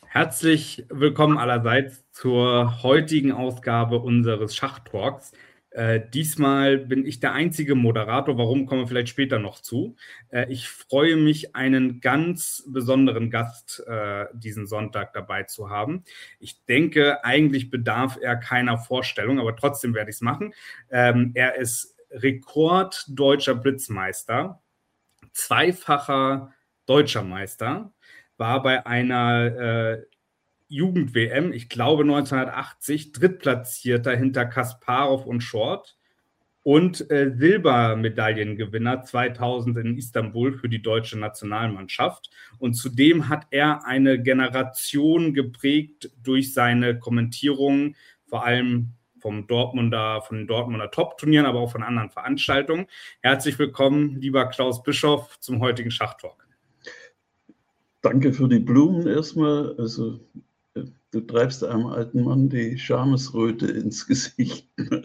Herzlich willkommen allerseits zur heutigen Ausgabe unseres Schachtalks. Diesmal bin ich der einzige Moderator, warum kommen wir vielleicht später noch zu. Ich freue mich, einen ganz besonderen Gast diesen Sonntag dabei zu haben. Ich denke, eigentlich bedarf er keiner Vorstellung, aber trotzdem werde ich es machen. Er ist Rekorddeutscher Blitzmeister, zweifacher Deutscher Meister, war bei einer Jugend-WM, ich glaube 1980, Drittplatzierter hinter Kasparov und Short und Silbermedaillengewinner 2000 in Istanbul für die deutsche Nationalmannschaft. Und zudem hat er eine Generation geprägt durch seine Kommentierungen, vor allem von den Dortmunder Top-Turnieren, aber auch von anderen Veranstaltungen. Herzlich willkommen, lieber Klaus Bischoff, zum heutigen Schachtalk. Danke für die Blumen erstmal. Also, du treibst einem alten Mann die Schamesröte ins Gesicht.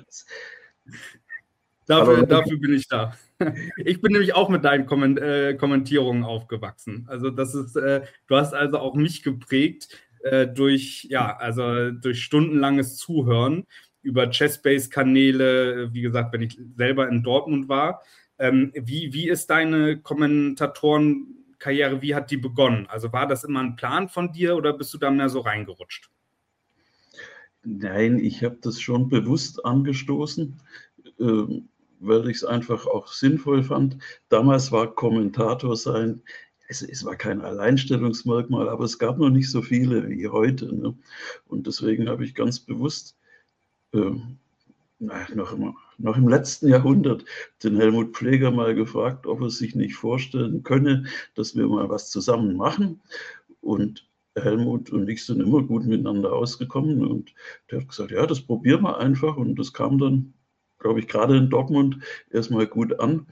Dafür bin ich da. Ich bin nämlich auch mit deinen Kommentierungen aufgewachsen. Also du hast also auch mich geprägt durch stundenlanges Zuhören über Chessbase-Kanäle, wie gesagt, wenn ich selber in Dortmund war. Wie ist deine Kommentatorenkarriere, wie hat die begonnen? Also war das immer ein Plan von dir oder bist du da mehr so reingerutscht? Nein, ich habe das schon bewusst angestoßen, weil ich es einfach auch sinnvoll fand. Damals war Kommentator sein, es war kein Alleinstellungsmerkmal, aber es gab noch nicht so viele wie heute. Ne? Und deswegen habe ich ganz bewusst noch im letzten Jahrhundert den Helmut Pfleger mal gefragt, ob er sich nicht vorstellen könne, dass wir mal was zusammen machen. Und Helmut und ich sind immer gut miteinander ausgekommen und der hat gesagt, ja, das probieren wir einfach und das kam dann, glaube ich, gerade in Dortmund erstmal gut an.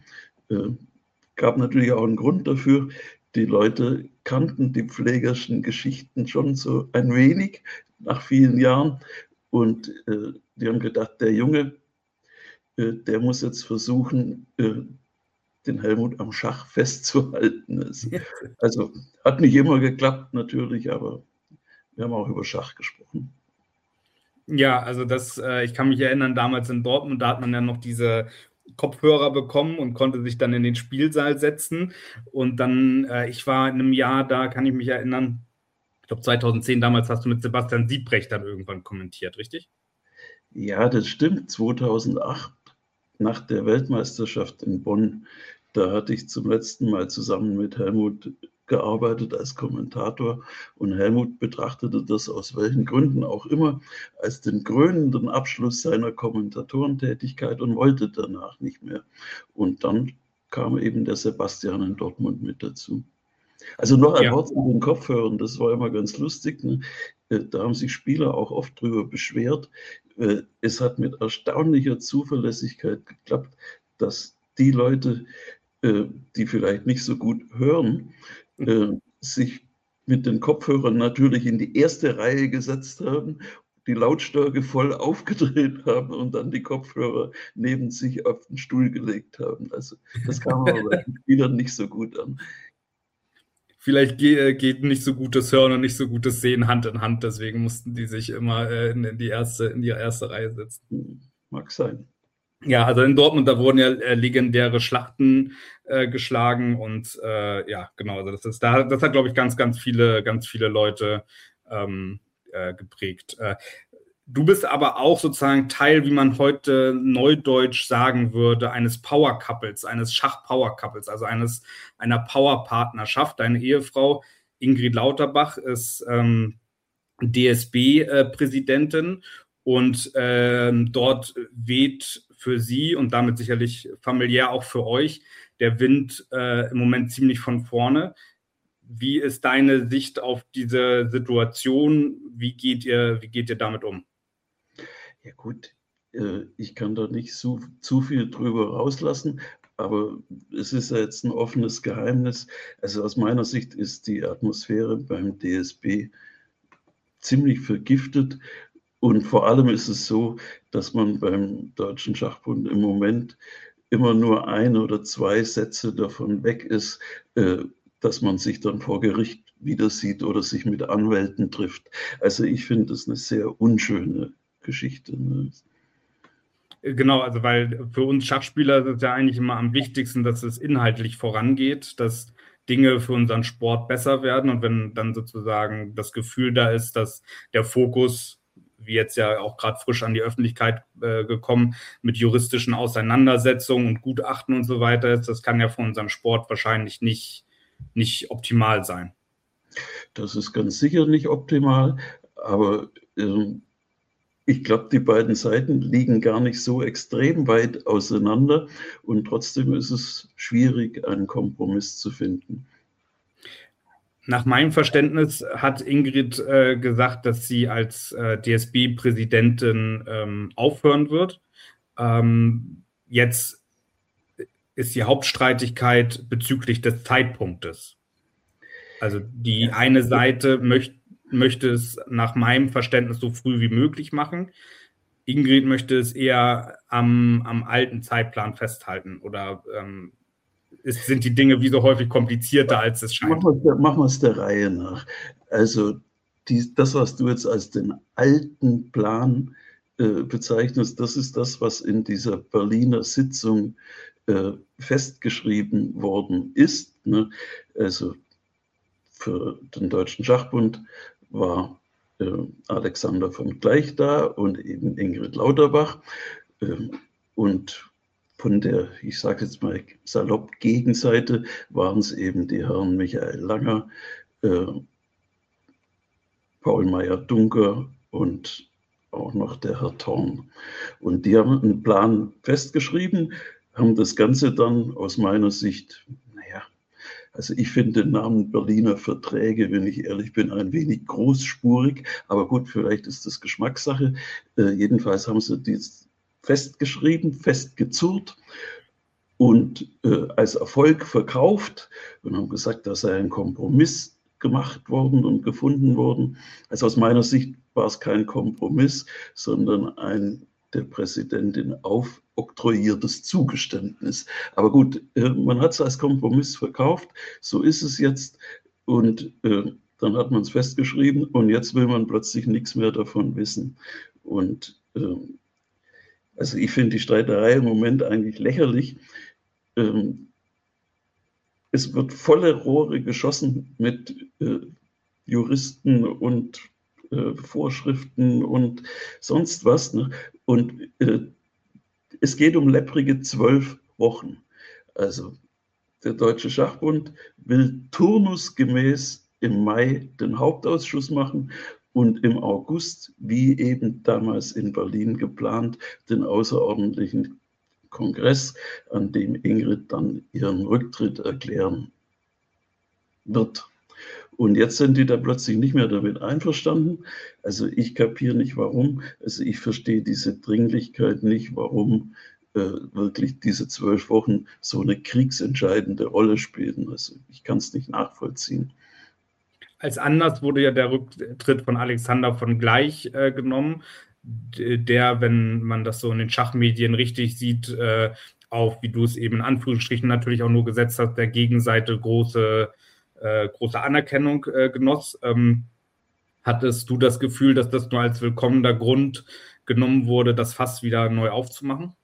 Gab natürlich auch einen Grund dafür. Die Leute kannten die Pflegerschen Geschichten schon so ein wenig nach vielen Jahren und die haben gedacht, der Junge, der muss jetzt versuchen, den Helmut am Schach festzuhalten. Also hat nicht immer geklappt natürlich, aber wir haben auch über Schach gesprochen. Ja, also ich kann mich erinnern, damals in Dortmund, da hat man ja noch diese Kopfhörer bekommen und konnte sich dann in den Spielsaal setzen. Und dann, ich war in einem Jahr da, kann ich mich erinnern, ich glaube 2010, damals hast du mit Sebastian Siebrecht dann irgendwann kommentiert, richtig? Ja, das stimmt. 2008, nach der Weltmeisterschaft in Bonn, da hatte ich zum letzten Mal zusammen mit Helmut gearbeitet als Kommentator und Helmut betrachtete das aus welchen Gründen auch immer als den krönenden Abschluss seiner Kommentatorentätigkeit und wollte danach nicht mehr. Und dann kam eben der Sebastian in Dortmund mit dazu. Also noch ein Wort zu den Kopfhörern, das war immer ganz lustig. Ne? Da haben sich Spieler auch oft drüber beschwert. Es hat mit erstaunlicher Zuverlässigkeit geklappt, dass die Leute, die vielleicht nicht so gut hören, sich mit den Kopfhörern natürlich in die erste Reihe gesetzt haben, die Lautstärke voll aufgedreht haben und dann die Kopfhörer neben sich auf den Stuhl gelegt haben. Also das kam aber bei den Spielern nicht so gut an. Vielleicht geht nicht so gutes Hören und nicht so gutes Sehen Hand in Hand, deswegen mussten die sich immer in die erste Reihe setzen. Mag sein. Ja, also in Dortmund, da wurden ja legendäre Schlachten geschlagen und ja, genau, also das hat, glaube ich, ganz viele Leute geprägt. Du bist aber auch sozusagen Teil, wie man heute neudeutsch sagen würde, eines Power Couples, eines Schach-Power Couples, also einer Power-Partnerschaft. Deine Ehefrau Ingrid Lauterbach ist DSB-Präsidentin und dort weht für sie und damit sicherlich familiär auch für euch der Wind im Moment ziemlich von vorne. Wie ist deine Sicht auf diese Situation? Wie geht ihr damit um? Ja gut, ich kann da nicht zu viel drüber rauslassen, aber es ist ja jetzt ein offenes Geheimnis. Also aus meiner Sicht ist die Atmosphäre beim DSB ziemlich vergiftet und vor allem ist es so, dass man beim Deutschen Schachbund im Moment immer nur 1 oder 2 Sätze davon weg ist, dass man sich dann vor Gericht wieder sieht oder sich mit Anwälten trifft. Also ich finde das eine sehr unschöne Geschichte. Ne? Genau, also weil für uns Schachspieler ist es ja eigentlich immer am wichtigsten, dass es inhaltlich vorangeht, dass Dinge für unseren Sport besser werden. Und wenn dann sozusagen das Gefühl da ist, dass der Fokus, wie jetzt ja auch gerade frisch an die Öffentlichkeit gekommen, mit juristischen Auseinandersetzungen und Gutachten und so weiter ist, das kann ja für unseren Sport wahrscheinlich nicht optimal sein. Das ist ganz sicher nicht optimal, aber ich glaube, die beiden Seiten liegen gar nicht so extrem weit auseinander und trotzdem ist es schwierig, einen Kompromiss zu finden. Nach meinem Verständnis hat Ingrid gesagt, dass sie als DSB-Präsidentin aufhören wird. Jetzt ist die Hauptstreitigkeit bezüglich des Zeitpunktes. Also die eine Seite möchte es nach meinem Verständnis so früh wie möglich machen. Ingrid möchte es eher am alten Zeitplan festhalten. Oder sind die Dinge wie so häufig komplizierter, als es scheint? Machen wir es der Reihe nach. Also das, was du jetzt als den alten Plan bezeichnest, das ist das, was in dieser Berliner Sitzung festgeschrieben worden ist. Ne? Also für den Deutschen Schachbund war Alexander von Gleich da und eben Ingrid Lauterbach. Und von der, ich sage jetzt mal salopp, Gegenseite waren es eben die Herren Michael Langer, Paul Meyer-Dunker und auch noch der Herr Thorn. Und die haben einen Plan festgeschrieben, haben das Ganze dann aus meiner Sicht, also ich finde den Namen Berliner Verträge, wenn ich ehrlich bin, ein wenig großspurig, aber gut, vielleicht ist das Geschmackssache. Jedenfalls haben sie dies festgeschrieben, festgezurrt und als Erfolg verkauft und haben gesagt, da sei ein Kompromiss gemacht worden und gefunden worden. Also aus meiner Sicht war es kein Kompromiss, sondern ein der Präsidentin aufoktroyiertes Zugeständnis. Aber gut, man hat es als Kompromiss verkauft, so ist es jetzt und dann hat man es festgeschrieben und jetzt will man plötzlich nichts mehr davon wissen. Und also ich finde die Streiterei im Moment eigentlich lächerlich. Es wird volle Rohre geschossen mit Juristen und Vorschriften und sonst was. Ne? Und es geht um lepprige 12 Wochen. Also der Deutsche Schachbund will turnusgemäß im Mai den Hauptausschuss machen und im August, wie eben damals in Berlin geplant, den außerordentlichen Kongress, an dem Ingrid dann ihren Rücktritt erklären wird. Und jetzt sind die da plötzlich nicht mehr damit einverstanden. Also ich kapiere nicht, warum. Also ich verstehe diese Dringlichkeit nicht, warum wirklich diese 12 Wochen so eine kriegsentscheidende Rolle spielen. Also ich kann es nicht nachvollziehen. Als Anlass wurde ja der Rücktritt von Alexander von Gleich genommen, der, wenn man das so in den Schachmedien richtig sieht, auf, wie du es eben in Anführungsstrichen natürlich auch nur gesetzt hast, der Gegenseite große Anerkennung genoss. Hattest du das Gefühl, dass das nur als willkommener Grund genommen wurde, das Fass wieder neu aufzumachen?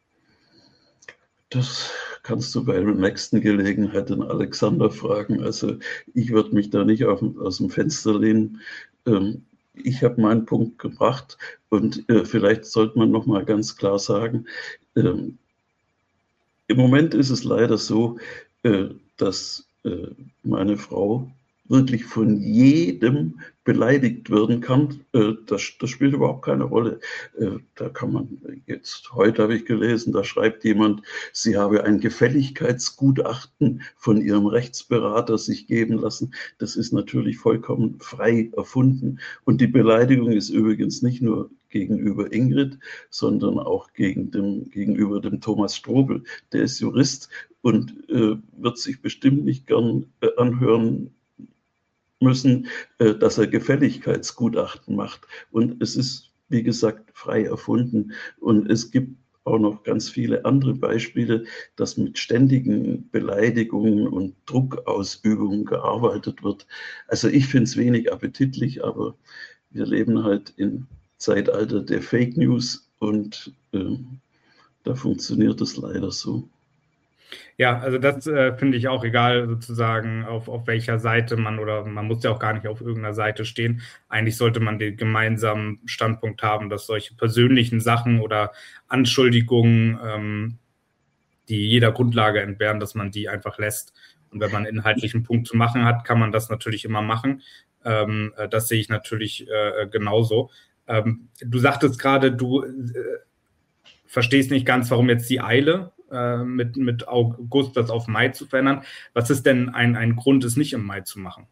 Das kannst du bei der nächsten Gelegenheit den Alexander fragen. Also ich würde mich da nicht aus dem Fenster lehnen. Ich habe meinen Punkt gebracht und vielleicht sollte man noch mal ganz klar sagen, im Moment ist es leider so, dass meine Frau wirklich von jedem beleidigt werden kann, das spielt überhaupt keine Rolle. Da kann man jetzt, heute habe ich gelesen, da schreibt jemand, sie habe ein Gefälligkeitsgutachten von ihrem Rechtsberater sich geben lassen. Das ist natürlich vollkommen frei erfunden. Und die Beleidigung ist übrigens nicht nur gegenüber Ingrid, sondern auch gegenüber dem Thomas Strobel. Der ist Jurist und wird sich bestimmt nicht gern anhören müssen, dass er Gefälligkeitsgutachten macht. Und es ist, wie gesagt, frei erfunden. Und es gibt auch noch ganz viele andere Beispiele, dass mit ständigen Beleidigungen und Druckausübungen gearbeitet wird. Also ich finde es wenig appetitlich, aber wir leben halt im Zeitalter der Fake News und da funktioniert es leider so. Ja, also das finde ich auch egal, sozusagen, auf welcher Seite man, oder man muss ja auch gar nicht auf irgendeiner Seite stehen. Eigentlich sollte man den gemeinsamen Standpunkt haben, dass solche persönlichen Sachen oder Anschuldigungen, die jeder Grundlage entbehren, dass man die einfach lässt. Und wenn man einen inhaltlichen Punkt zu machen hat, kann man das natürlich immer machen. Das sehe ich natürlich genauso. Du sagtest gerade, du verstehst nicht ganz, warum jetzt die Eile mit August das auf Mai zu verändern. Was ist denn ein Grund, es nicht im Mai zu machen?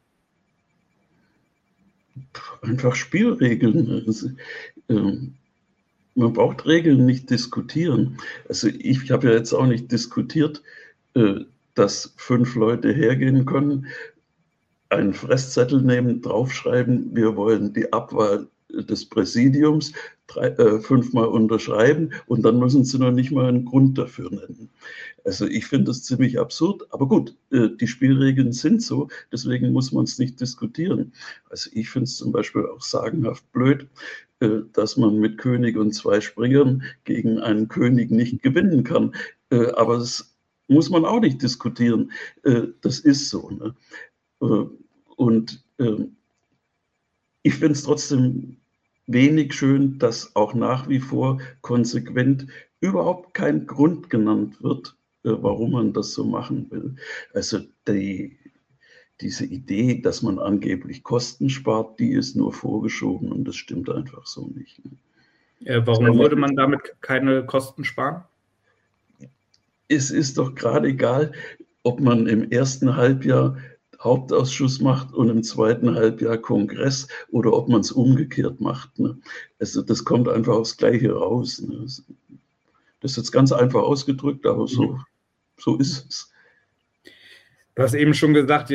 Einfach Spielregeln. Also, man braucht Regeln nicht diskutieren. Also ich habe ja jetzt auch nicht diskutiert, dass 5 Leute hergehen können, einen Fresszettel nehmen, draufschreiben, wir wollen die Abwahl des Präsidiums 5-mal unterschreiben und dann müssen sie noch nicht mal einen Grund dafür nennen. Also ich finde das ziemlich absurd, aber gut, die Spielregeln sind so, deswegen muss man es nicht diskutieren. Also ich finde es zum Beispiel auch sagenhaft blöd, dass man mit König und 2 Springern gegen einen König nicht gewinnen kann. Aber das muss man auch nicht diskutieren. Das ist so. Ne? Und ich finde es trotzdem wenig schön, dass auch nach wie vor konsequent überhaupt kein Grund genannt wird, warum man das so machen will. Also diese Idee, dass man angeblich Kosten spart, die ist nur vorgeschoben und das stimmt einfach so nicht. Warum würde man damit keine Kosten sparen? Es ist doch gerade egal, ob man im ersten Halbjahr Hauptausschuss macht und im zweiten Halbjahr Kongress oder ob man es umgekehrt macht. Ne? Also das kommt einfach aufs Gleiche raus. Ne? Das ist jetzt ganz einfach ausgedrückt, aber so ist es. Du hast eben schon gesagt,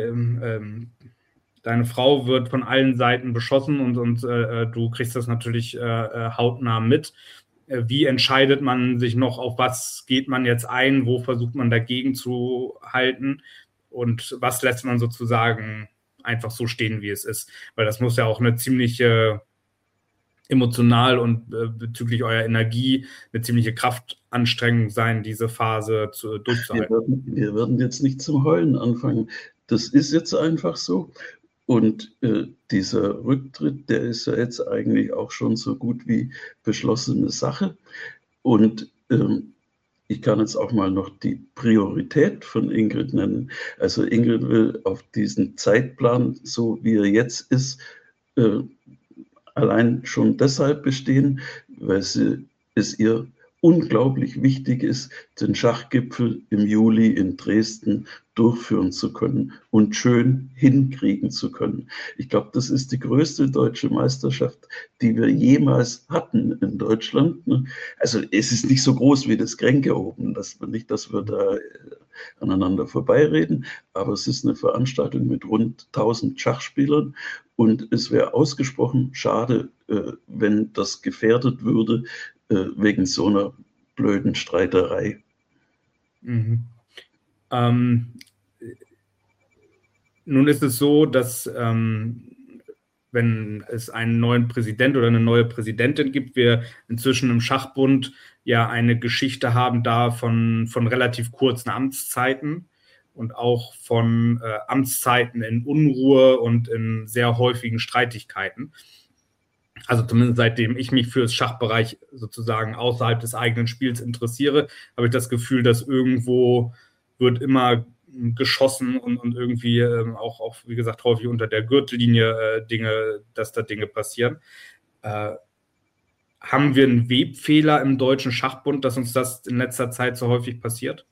deine Frau wird von allen Seiten beschossen und du kriegst das natürlich hautnah mit. Wie entscheidet man sich noch, auf was geht man jetzt ein, wo versucht man dagegen zu halten und was lässt man sozusagen einfach so stehen, wie es ist? Weil das muss ja auch eine ziemliche emotional und bezüglich eurer Energie eine ziemliche Kraftanstrengung sein, diese Phase durchzuhalten. Wir werden jetzt nicht zum Heulen anfangen. Das ist jetzt einfach so. Und dieser Rücktritt, der ist ja jetzt eigentlich auch schon so gut wie beschlossene Sache. Und ich kann jetzt auch mal noch die Priorität von Ingrid nennen. Also Ingrid will auf diesen Zeitplan, so wie er jetzt ist, allein schon deshalb bestehen, weil es ihr unglaublich wichtig ist, den Schachgipfel im Juli in Dresden durchführen zu können und schön hinkriegen zu können. Ich glaube, das ist die größte deutsche Meisterschaft, die wir jemals hatten in Deutschland. Also es ist nicht so groß wie das Kränke oben, dass wir da aneinander vorbeireden, aber es ist eine Veranstaltung mit rund 1000 Schachspielern und es wäre ausgesprochen schade, wenn das gefährdet würde wegen so einer blöden Streiterei. Mhm. Nun ist es so, dass wenn es einen neuen Präsident oder eine neue Präsidentin gibt, wir inzwischen im Schachbund ja eine Geschichte haben da von relativ kurzen Amtszeiten und auch von Amtszeiten in Unruhe und in sehr häufigen Streitigkeiten. Also zumindest seitdem ich mich für das Schachbereich sozusagen außerhalb des eigenen Spiels interessiere, habe ich das Gefühl, dass irgendwo wird immer geschossen und irgendwie auch, wie gesagt, häufig unter der Gürtellinie dass da Dinge passieren. Haben wir einen Webfehler im Deutschen Schachbund, dass uns das in letzter Zeit so häufig passiert?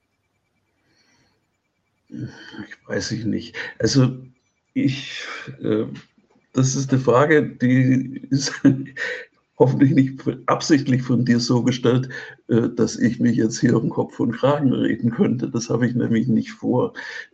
Ich weiß ich nicht. Also das ist eine Frage, die ist hoffentlich nicht absichtlich von dir so gestellt, dass ich mich jetzt hier um Kopf und Kragen reden könnte. Das habe ich nämlich nicht vor.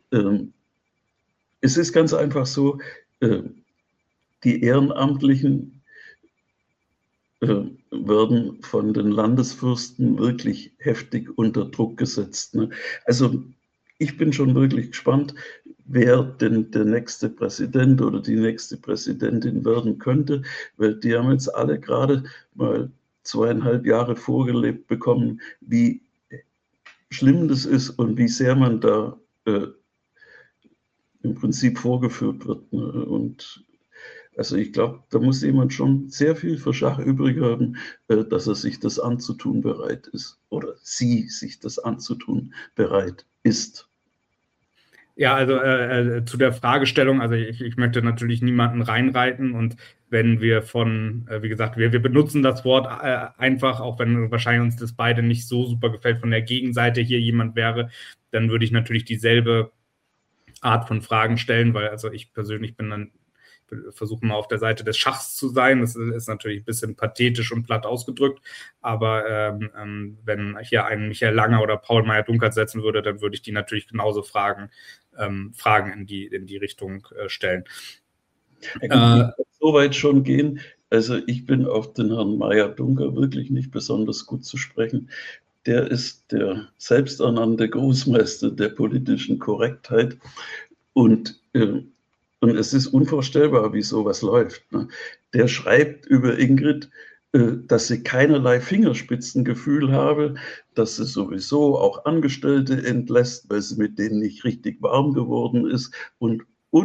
Es ist ganz einfach so, die Ehrenamtlichen werden von den Landesfürsten wirklich heftig unter Druck gesetzt. Ne? Also ich bin schon wirklich gespannt, wer denn der nächste Präsident oder die nächste Präsidentin werden könnte, weil die haben jetzt alle gerade mal 2,5 Jahre vorgelebt bekommen, wie schlimm das ist und wie sehr man da im Prinzip vorgeführt wird. Ne? Und also ich glaube, da muss jemand schon sehr viel für Schach übrig haben, dass er sich das anzutun bereit ist oder sie sich das anzutun bereit ist. Ja, also zu der Fragestellung, also ich möchte natürlich niemanden reinreiten und wenn wir wie gesagt, wir benutzen das Wort einfach, auch wenn wahrscheinlich uns das beide nicht so super gefällt, von der Gegenseite hier jemand wäre, dann würde ich natürlich dieselbe Art von Fragen stellen, weil also ich persönlich versuche mal auf der Seite des Schachs zu sein. Das ist natürlich ein bisschen pathetisch und platt ausgedrückt, aber wenn hier ein Michael Langer oder Paul Meyer-Dunkert setzen würde, dann würde ich die natürlich genauso Fragen in die Richtung stellen. Ja, gut, ich kann so weit schon gehen. Also ich bin auf den Herrn Meyer-Dunkert wirklich nicht besonders gut zu sprechen. Der ist der selbsternannte Großmeister der politischen Korrektheit und es ist unvorstellbar, wie sowas läuft. Ne? Der schreibt über Ingrid, dass sie keinerlei Fingerspitzengefühl habe, dass sie sowieso auch Angestellte entlässt, weil sie mit denen nicht richtig warm geworden ist und.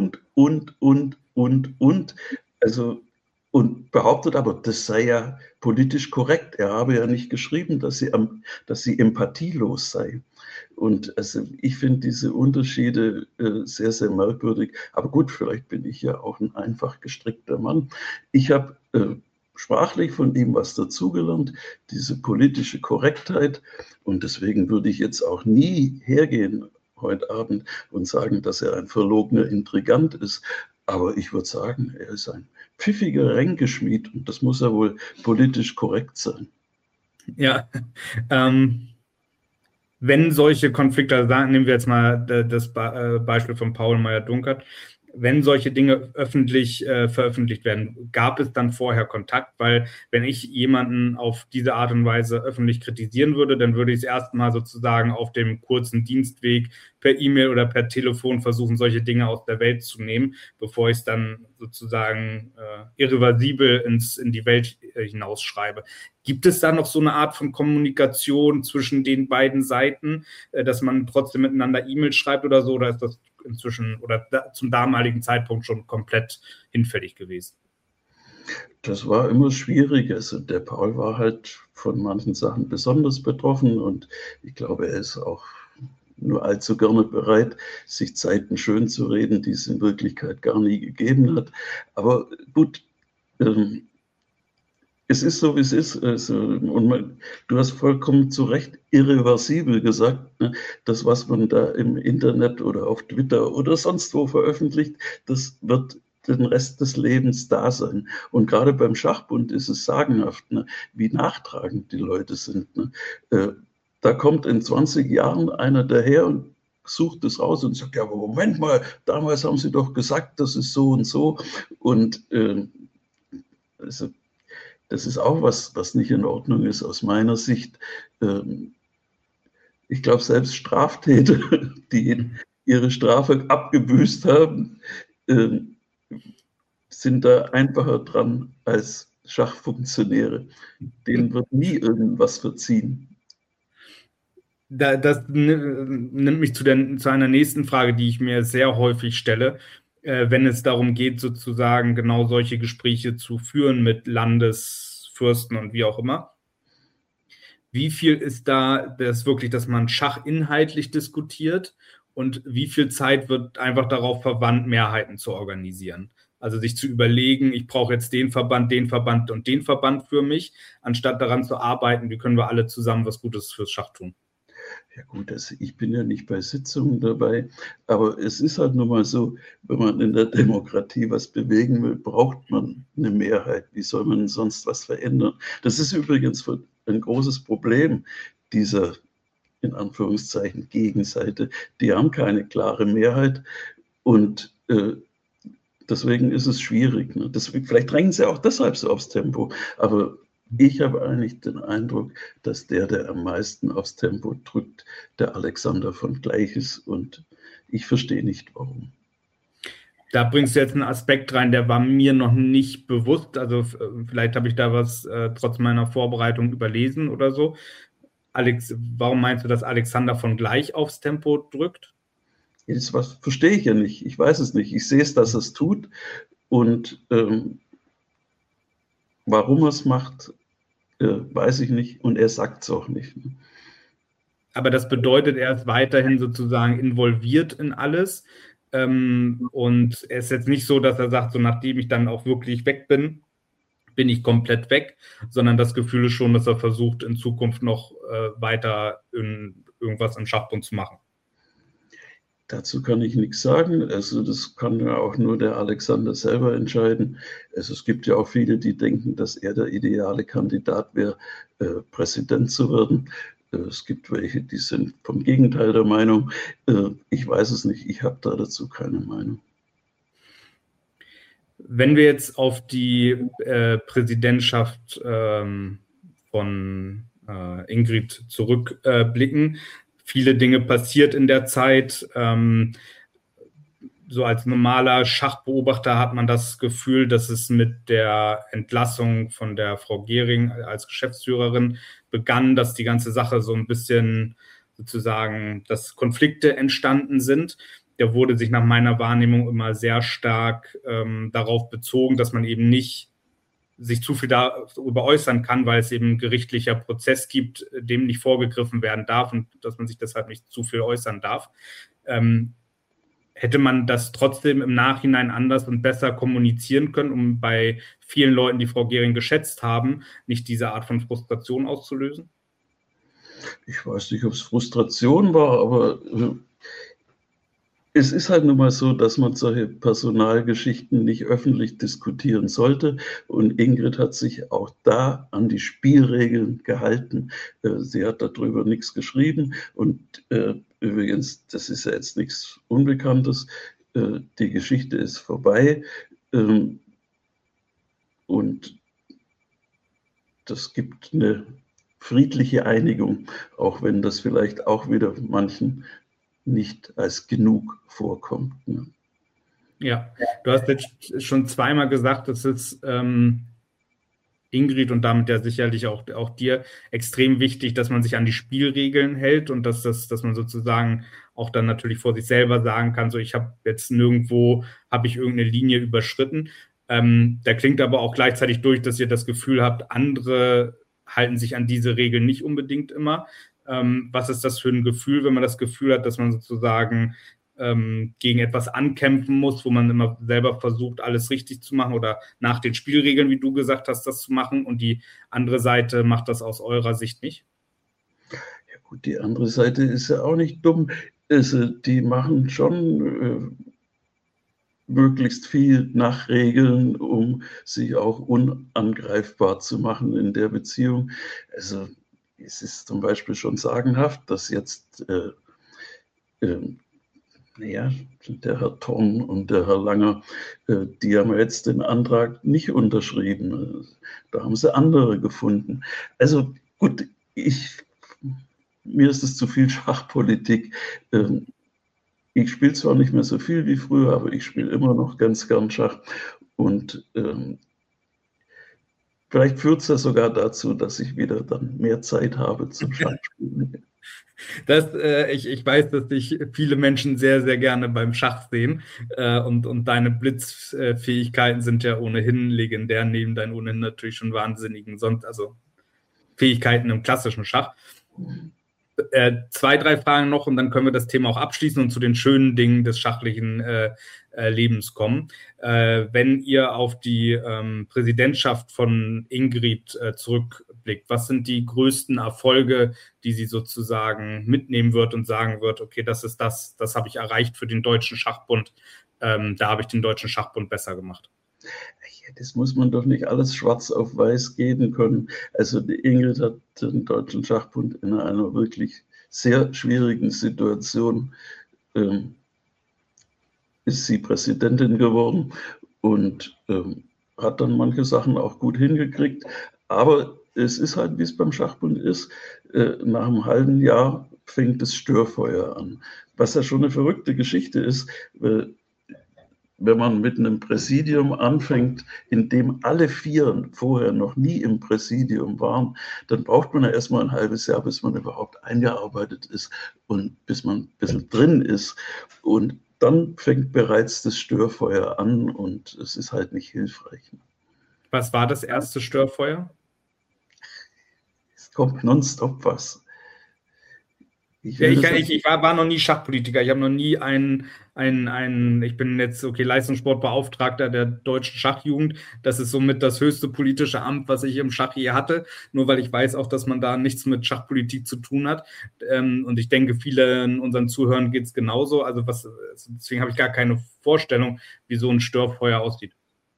Also, und behauptet aber, das sei ja politisch korrekt. Er habe ja nicht geschrieben, dass sie empathielos sei. Und also ich finde diese Unterschiede sehr, sehr merkwürdig. Aber gut, vielleicht bin ich ja auch ein einfach gestrickter Mann. Ich habe sprachlich von ihm was dazugelernt, diese politische Korrektheit. Und deswegen würde ich jetzt auch nie hergehen heute Abend und sagen, dass er ein verlogener Intrigant ist. Aber ich würde sagen, er ist ein pfiffiger Ränkeschmied und das muss ja wohl politisch korrekt sein. Ja, wenn solche Konflikte, also nehmen wir jetzt mal das Beispiel von Paul Meyer-Dunkert, wenn solche Dinge öffentlich veröffentlicht werden, gab es dann vorher Kontakt? Weil wenn ich jemanden auf diese Art und Weise öffentlich kritisieren würde, dann würde ich es erstmal sozusagen auf dem kurzen Dienstweg per E-Mail oder per Telefon versuchen, solche Dinge aus der Welt zu nehmen, bevor ich es dann sozusagen irreversibel in die Welt hinausschreibe. Gibt es da noch so eine Art von Kommunikation zwischen den beiden Seiten, dass man trotzdem miteinander E-Mails schreibt oder so, oder ist das inzwischen oder zum damaligen Zeitpunkt schon komplett hinfällig gewesen? Das war immer schwierig. Also der Paul war halt von manchen Sachen besonders betroffen und ich glaube, er ist auch nur allzu gerne bereit, sich Zeiten schön zu reden, die es in Wirklichkeit gar nie gegeben hat. Aber gut, es ist so, wie es ist. Also, und du hast vollkommen zu Recht irreversibel gesagt, ne? Das, was man da im Internet oder auf Twitter oder sonst wo veröffentlicht, das wird den Rest des Lebens da sein. Und gerade beim Schachbund ist es sagenhaft, ne? Wie nachtragend die Leute sind. Ne? Da kommt in 20 Jahren einer daher und sucht es raus und sagt, ja, aber Moment mal, damals haben Sie doch gesagt, das ist so und so. Und also, das ist auch was nicht in Ordnung ist aus meiner Sicht. Ich glaube, selbst Straftäter, die ihre Strafe abgebüßt haben, sind da einfacher dran als Schachfunktionäre. Denen wird nie irgendwas verziehen. Das nimmt mich zu einer nächsten Frage, die ich mir sehr häufig stelle, wenn es darum geht, sozusagen genau solche Gespräche zu führen mit Landesfürsten und wie auch immer. Wie viel ist da das wirklich, dass man Schach inhaltlich diskutiert und wie viel Zeit wird einfach darauf verwandt, Mehrheiten zu organisieren? Also sich zu überlegen, ich brauche jetzt den Verband und den Verband für mich, anstatt daran zu arbeiten, wie können wir alle zusammen was Gutes fürs Schach tun. Ja gut, also ich bin ja nicht bei Sitzungen dabei, aber es ist halt nun mal so, wenn man in der Demokratie was bewegen will, braucht man eine Mehrheit. Wie soll man sonst was verändern? Das ist übrigens ein großes Problem dieser, in Anführungszeichen, Gegenseite. Die haben keine klare Mehrheit und deswegen ist es schwierig. Ne? Vielleicht drängen sie auch deshalb so aufs Tempo, aber Ich habe eigentlich den Eindruck, dass der am meisten aufs Tempo drückt, der Alexander von Gleich ist, und ich verstehe nicht, warum. Da bringst du jetzt einen Aspekt rein, der war mir noch nicht bewusst. Also vielleicht habe ich da was trotz meiner Vorbereitung überlesen oder so. Alex, warum meinst du, dass Alexander von Gleich aufs Tempo drückt? Das was verstehe ich ja nicht. Ich weiß es nicht. Ich sehe es, dass er es tut, und warum er es macht, weiß ich nicht, und er sagt es auch nicht. Aber das bedeutet, er ist weiterhin sozusagen involviert in alles. Und es ist jetzt nicht so, dass er sagt, so nachdem ich dann auch wirklich weg bin, bin ich komplett weg, sondern das Gefühl ist schon, dass er versucht, in Zukunft noch weiter irgendwas im Schachbund zu machen. Dazu kann ich nichts sagen. Also das kann ja auch nur der Alexander selber entscheiden. Also es gibt ja auch viele, die denken, dass er der ideale Kandidat wäre, Präsident zu werden. Es gibt welche, die sind vom Gegenteil der Meinung. Ich weiß es nicht. Ich habe da dazu keine Meinung. Wenn wir jetzt auf die Präsidentschaft von Ingrid zurückblicken, viele Dinge passiert in der Zeit. So als normaler Schachbeobachter hat man das Gefühl, dass es mit der Entlassung von der Frau Gehring als Geschäftsführerin begann, dass die ganze Sache so ein bisschen sozusagen, dass Konflikte entstanden sind. Der wurde sich nach meiner Wahrnehmung immer sehr stark darauf bezogen, dass man eben nicht sich zu viel darüber äußern kann, weil es eben ein gerichtlicher Prozess gibt, dem nicht vorgegriffen werden darf und dass man sich deshalb nicht zu viel äußern darf. Hätte man das trotzdem im Nachhinein anders und besser kommunizieren können, um bei vielen Leuten, die Frau Gehring geschätzt haben, nicht diese Art von Frustration auszulösen? Ich weiß nicht, ob es Frustration war, aber es ist halt nun mal so, dass man solche Personalgeschichten nicht öffentlich diskutieren sollte. Und Ingrid hat sich auch da an die Spielregeln gehalten. Sie hat darüber nichts geschrieben. Und übrigens, das ist ja jetzt nichts Unbekanntes. Die Geschichte ist vorbei. Und das gibt eine friedliche Einigung, auch wenn das vielleicht auch wieder manchen nicht als genug vorkommt. Ne? Ja, du hast jetzt schon zweimal gesagt, dass es Ingrid und damit ja sicherlich auch dir extrem wichtig, dass man sich an die Spielregeln hält und dass man sozusagen auch dann natürlich vor sich selber sagen kann, so ich habe jetzt nirgendwo, habe ich irgendeine Linie überschritten. Da klingt aber auch gleichzeitig durch, dass ihr das Gefühl habt, andere halten sich an diese Regeln nicht unbedingt immer. Was ist das für ein Gefühl, wenn man das Gefühl hat, dass man sozusagen gegen etwas ankämpfen muss, wo man immer selber versucht, alles richtig zu machen oder nach den Spielregeln, wie du gesagt hast, das zu machen und die andere Seite macht das aus eurer Sicht nicht? Ja gut, die andere Seite ist ja auch nicht dumm. Also, die machen schon möglichst viel nach Regeln, um sich auch unangreifbar zu machen in der Beziehung. Also es ist zum Beispiel schon sagenhaft, dass jetzt naja, der Herr Thorn und der Herr Langer, die haben jetzt den Antrag nicht unterschrieben. Da haben sie andere gefunden. Also gut, mir ist es zu viel Schachpolitik. Ich spiele zwar nicht mehr so viel wie früher, aber ich spiele immer noch ganz gern Schach. Und vielleicht führt es ja sogar dazu, dass ich wieder dann mehr Zeit habe zum Schachspielen. Ich weiß, dass dich viele Menschen sehr, sehr gerne beim Schach sehen. Und deine Blitzfähigkeiten sind ja ohnehin legendär, neben deinen ohnehin natürlich schon wahnsinnigen Fähigkeiten im klassischen Schach. 2, 3 Fragen noch und dann können wir das Thema auch abschließen und zu den schönen Dingen des schachlichen Lebens kommen. Wenn ihr auf die Präsidentschaft von Ingrid zurückblickt, was sind die größten Erfolge, die sie sozusagen mitnehmen wird und sagen wird, okay, das habe ich erreicht für den Deutschen Schachbund, da habe ich den Deutschen Schachbund besser gemacht? Das muss man doch nicht alles schwarz auf weiß geben können. Also die Ingrid hat den Deutschen Schachbund in einer wirklich sehr schwierigen Situation ist sie Präsidentin geworden und hat dann manche Sachen auch gut hingekriegt. Aber es ist halt, wie es beim Schachbund ist, nach einem halben Jahr fängt das Störfeuer an. Was ja schon eine verrückte Geschichte ist, wenn man mit einem Präsidium anfängt, in dem alle vier vorher noch nie im Präsidium waren, dann braucht man ja erstmal ein halbes Jahr, bis man überhaupt eingearbeitet ist und bis man ein bisschen drin ist. Und dann fängt bereits das Störfeuer an und es ist halt nicht hilfreich. Was war das erste Störfeuer? Es kommt nonstop was. Ich war noch nie Schachpolitiker. Ich habe noch nie ich bin jetzt, okay, Leistungssportbeauftragter der deutschen Schachjugend. Das ist somit das höchste politische Amt, was ich im Schach je hatte. Nur weil ich weiß auch, dass man da nichts mit Schachpolitik zu tun hat. Und ich denke, vielen unseren Zuhörern geht es genauso. Deswegen habe ich gar keine Vorstellung, wie so ein Störfeuer aussieht.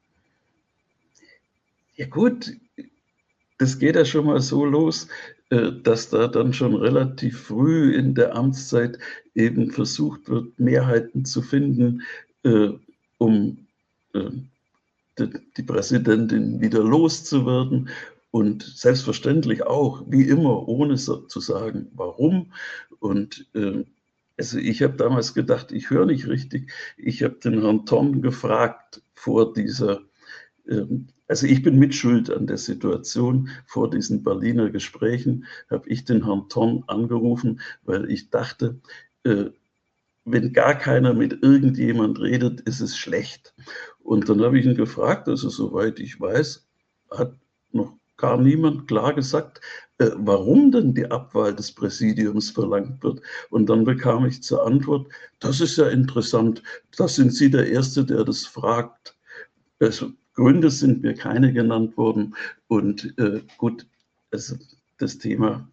Ja gut, das geht ja schon mal so los, dass da dann schon relativ früh in der Amtszeit eben versucht wird, Mehrheiten zu finden, um die Präsidentin wieder loszuwerden. Und selbstverständlich auch, wie immer, ohne zu sagen, warum. Und also ich habe damals gedacht, ich höre nicht richtig. Ich habe den Herrn Thorn gefragt vor dieser also ich bin mitschuld an der Situation. Vor diesen Berliner Gesprächen habe ich den Herrn Thorn angerufen, weil ich dachte, wenn gar keiner mit irgendjemand redet, ist es schlecht. Und dann habe ich ihn gefragt, also soweit ich weiß, hat noch gar niemand klar gesagt, warum denn die Abwahl des Präsidiums verlangt wird. Und dann bekam ich zur Antwort, das ist ja interessant, da sind Sie der Erste, der das fragt. Also Gründe sind mir keine genannt worden. Und gut, also das Thema,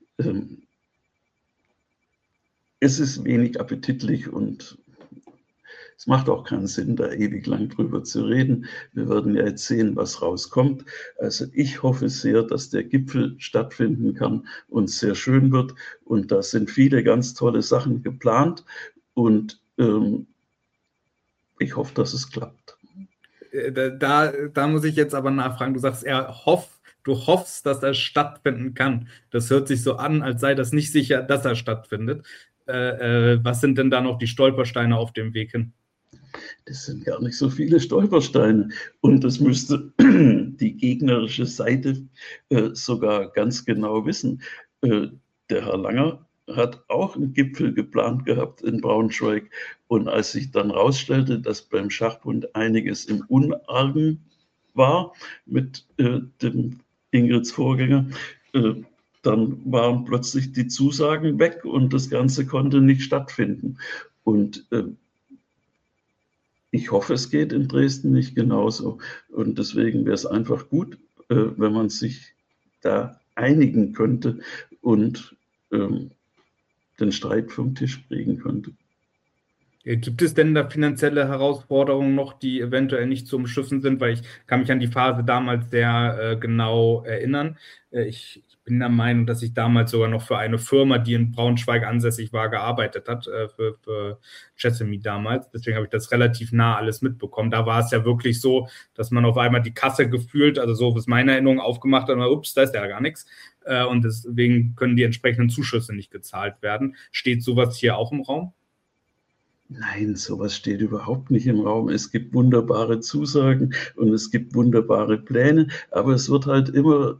es ist wenig appetitlich und es macht auch keinen Sinn, da ewig lang drüber zu reden. Wir werden ja jetzt sehen, was rauskommt. Also ich hoffe sehr, dass der Gipfel stattfinden kann und sehr schön wird. Und da sind viele ganz tolle Sachen geplant. Und ich hoffe, dass es klappt. Da muss ich jetzt aber nachfragen. Du sagst, du hoffst, dass er stattfinden kann. Das hört sich so an, als sei das nicht sicher, dass er stattfindet. Was sind denn da noch die Stolpersteine auf dem Weg hin? Das sind gar nicht so viele Stolpersteine. Und das müsste die gegnerische Seite sogar ganz genau wissen. Der Herr Langer hat auch einen Gipfel geplant gehabt in Braunschweig. Und als sich dann herausstellte, dass beim Schachbund einiges im Unargen war mit dem Ingrids Vorgänger, dann waren plötzlich die Zusagen weg und das Ganze konnte nicht stattfinden. Und ich hoffe, es geht in Dresden nicht genauso. Und deswegen wäre es einfach gut, wenn man sich da einigen könnte und den Streit vom Tisch kriegen könnte. Gibt es denn da finanzielle Herausforderungen noch, die eventuell nicht zu umschiffen sind? Weil ich kann mich an die Phase damals sehr genau erinnern. Ich bin der Meinung, dass ich damals sogar noch für eine Firma, die in Braunschweig ansässig war, gearbeitet hat, für Chessemy damals. Deswegen habe ich das relativ nah alles mitbekommen. Da war es ja wirklich so, dass man auf einmal die Kasse gefühlt, also so ist meine Erinnerung, aufgemacht hat und ups, da ist ja gar nichts. Und deswegen können die entsprechenden Zuschüsse nicht gezahlt werden. Steht sowas hier auch im Raum? Nein, sowas steht überhaupt nicht im Raum. Es gibt wunderbare Zusagen und es gibt wunderbare Pläne, aber es wird halt immer,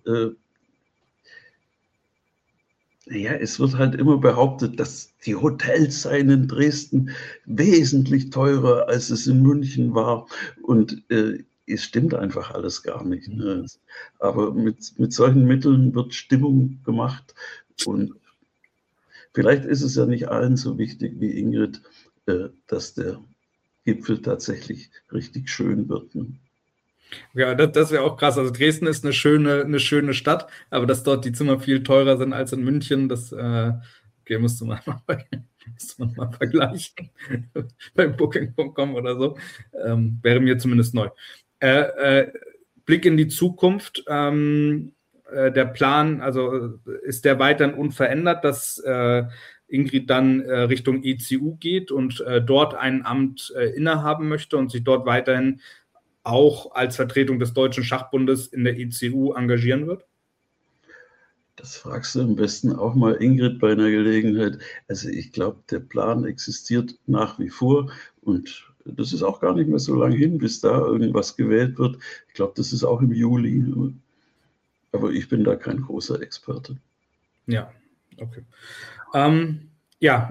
es wird halt immer behauptet, dass die Hotels seien in Dresden wesentlich teurer, als es in München war. Und es stimmt einfach alles gar nicht. Ne? Aber mit solchen Mitteln wird Stimmung gemacht. Und vielleicht ist es ja nicht allen so wichtig wie Ingrid, dass der Gipfel tatsächlich richtig schön wird. Ne? Ja, das wäre auch krass. Also Dresden ist eine schöne Stadt, aber dass dort die Zimmer viel teurer sind als in München, das müsste man mal vergleichen bei Booking.com oder so. Wäre mir zumindest neu. Blick in die Zukunft. Der Plan, also ist der weiterhin unverändert, dass Ingrid dann Richtung ECU geht und dort ein Amt innehaben möchte und sich dort weiterhin auch als Vertretung des Deutschen Schachbundes in der ECU engagieren wird? Das fragst du am besten auch mal Ingrid bei einer Gelegenheit. Also ich glaube, der Plan existiert nach wie vor und das ist auch gar nicht mehr so lange hin, bis da irgendwas gewählt wird. Ich glaube, das ist auch im Juli. Aber ich bin da kein großer Experte. Ja, okay. Ja,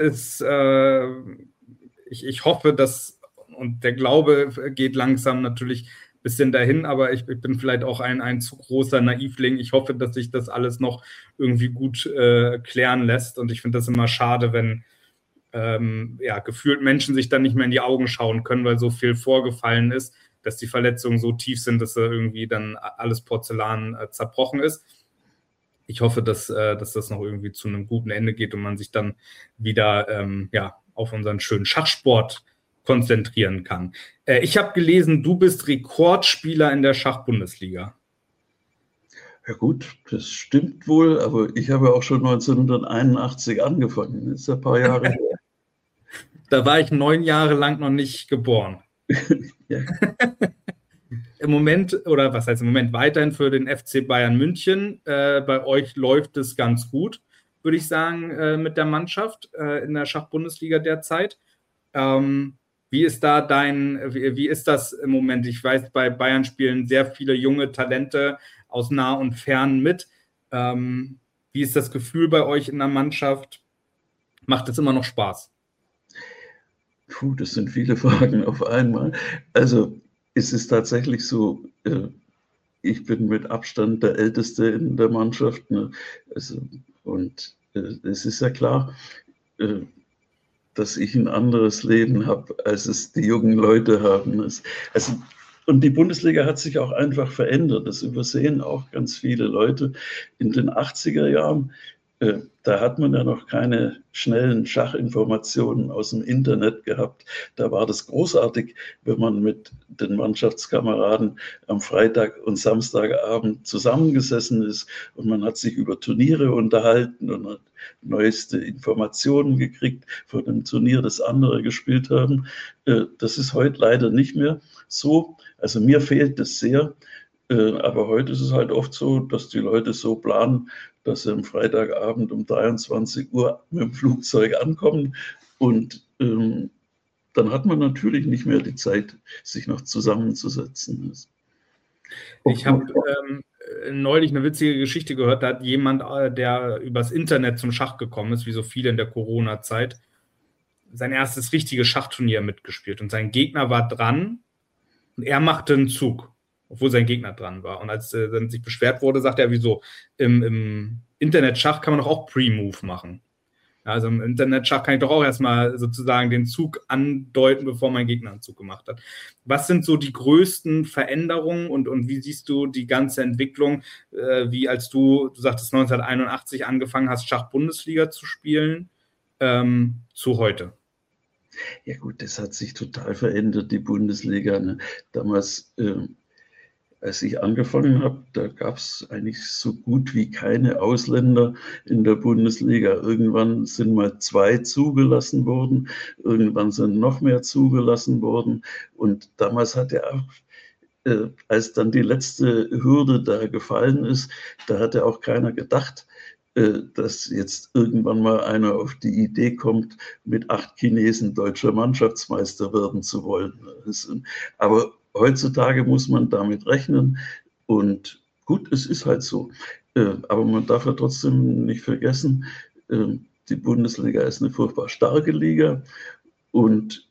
ich hoffe, dass, und der Glaube geht langsam natürlich ein bisschen dahin, aber ich bin vielleicht auch ein zu großer Naivling. Ich hoffe, dass sich das alles noch irgendwie gut klären lässt. Und ich finde das immer schade, wenn gefühlt Menschen sich dann nicht mehr in die Augen schauen können, weil so viel vorgefallen ist, dass die Verletzungen so tief sind, dass irgendwie dann alles Porzellan zerbrochen ist. Ich hoffe, dass das noch irgendwie zu einem guten Ende geht und man sich dann wieder auf unseren schönen Schachsport konzentrieren kann. Ich habe gelesen, du bist Rekordspieler in der Schachbundesliga. Ja gut, das stimmt wohl, aber ich habe auch schon 1981 angefangen. Das ist ein paar Jahre her. Da war ich 9 Jahre lang noch nicht geboren. Ja. Im Moment, oder was heißt im Moment, weiterhin für den FC Bayern München. Bei euch läuft es ganz gut, würde ich sagen, mit der Mannschaft in der Schachbundesliga derzeit. Wie ist das im Moment? Ich weiß, bei Bayern spielen sehr viele junge Talente aus nah und fern mit. Wie ist das Gefühl bei euch in der Mannschaft? Macht es immer noch Spaß? Das sind viele Fragen auf einmal. Also es ist tatsächlich so, ich bin mit Abstand der Älteste in der Mannschaft. Ne? Also, und es ist ja klar, dass ich ein anderes Leben habe, als es die jungen Leute haben. Also, und die Bundesliga hat sich auch einfach verändert. Das übersehen auch ganz viele Leute. In den 80er Jahren, da hat man ja noch keine schnellen Schachinformationen aus dem Internet gehabt. Da war das großartig, wenn man mit den Mannschaftskameraden am Freitag und Samstagabend zusammengesessen ist und man hat sich über Turniere unterhalten und hat neueste Informationen gekriegt von dem Turnier, das andere gespielt haben. Das ist heute leider nicht mehr so. Also mir fehlt es sehr. Aber heute ist es halt oft so, dass die Leute so planen, dass sie am Freitagabend um 23 Uhr mit dem Flugzeug ankommen und dann hat man natürlich nicht mehr die Zeit, sich noch zusammenzusetzen. Ich habe neulich eine witzige Geschichte gehört, da hat jemand, der übers Internet zum Schach gekommen ist, wie so viele in der Corona-Zeit, sein erstes richtiges Schachturnier mitgespielt und sein Gegner war dran und er machte einen Zug, obwohl sein Gegner dran war. Und als dann sich beschwert wurde, sagte er, wieso, im Internet-Schach kann man doch auch Pre-Move machen. Also im Internet-Schach kann ich doch auch erstmal sozusagen den Zug andeuten, bevor mein Gegner einen Zug gemacht hat. Was sind so die größten Veränderungen und wie siehst du die ganze Entwicklung, wie als du sagtest 1981 angefangen hast, Schach-Bundesliga zu spielen, zu heute? Ja gut, das hat sich total verändert, die Bundesliga. Ne? Damals, als ich angefangen habe, da gab es eigentlich so gut wie keine Ausländer in der Bundesliga. Irgendwann sind mal 2 zugelassen worden, irgendwann sind noch mehr zugelassen worden. Und damals hat er auch, als dann die letzte Hürde da gefallen ist, da hat ja auch keiner gedacht, dass jetzt irgendwann mal einer auf die Idee kommt, mit 8 Chinesen deutscher Mannschaftsmeister werden zu wollen. Aber heutzutage muss man damit rechnen und gut, es ist halt so. Aber man darf ja trotzdem nicht vergessen, die Bundesliga ist eine furchtbar starke Liga und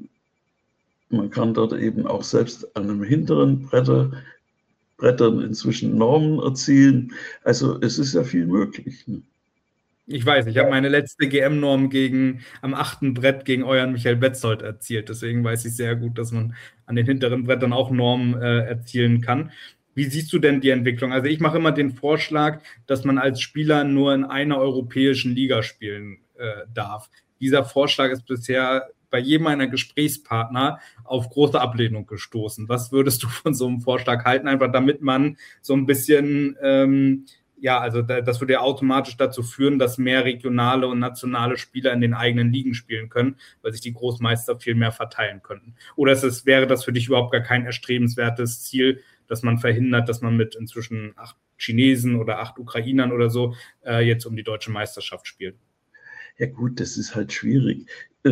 man kann dort eben auch selbst an einem hinteren Brettern inzwischen Normen erzielen. Also es ist ja viel möglich. Ne? Ich weiß, ich habe meine letzte GM-Norm am 8. Brett gegen euren Michael Betzold erzielt. Deswegen weiß ich sehr gut, dass man an den hinteren Brettern auch Normen erzielen kann. Wie siehst du denn die Entwicklung? Also ich mache immer den Vorschlag, dass man als Spieler nur in einer europäischen Liga spielen darf. Dieser Vorschlag ist bisher bei jedem meiner Gesprächspartner auf große Ablehnung gestoßen. Was würdest du von so einem Vorschlag halten? Einfach damit man so ein bisschen ja, also das würde ja automatisch dazu führen, dass mehr regionale und nationale Spieler in den eigenen Ligen spielen können, weil sich die Großmeister viel mehr verteilen könnten. Oder wäre das für dich überhaupt gar kein erstrebenswertes Ziel, dass man verhindert, dass man mit inzwischen 8 Chinesen oder 8 Ukrainern oder so jetzt um die deutsche Meisterschaft spielt? Ja gut, das ist halt schwierig.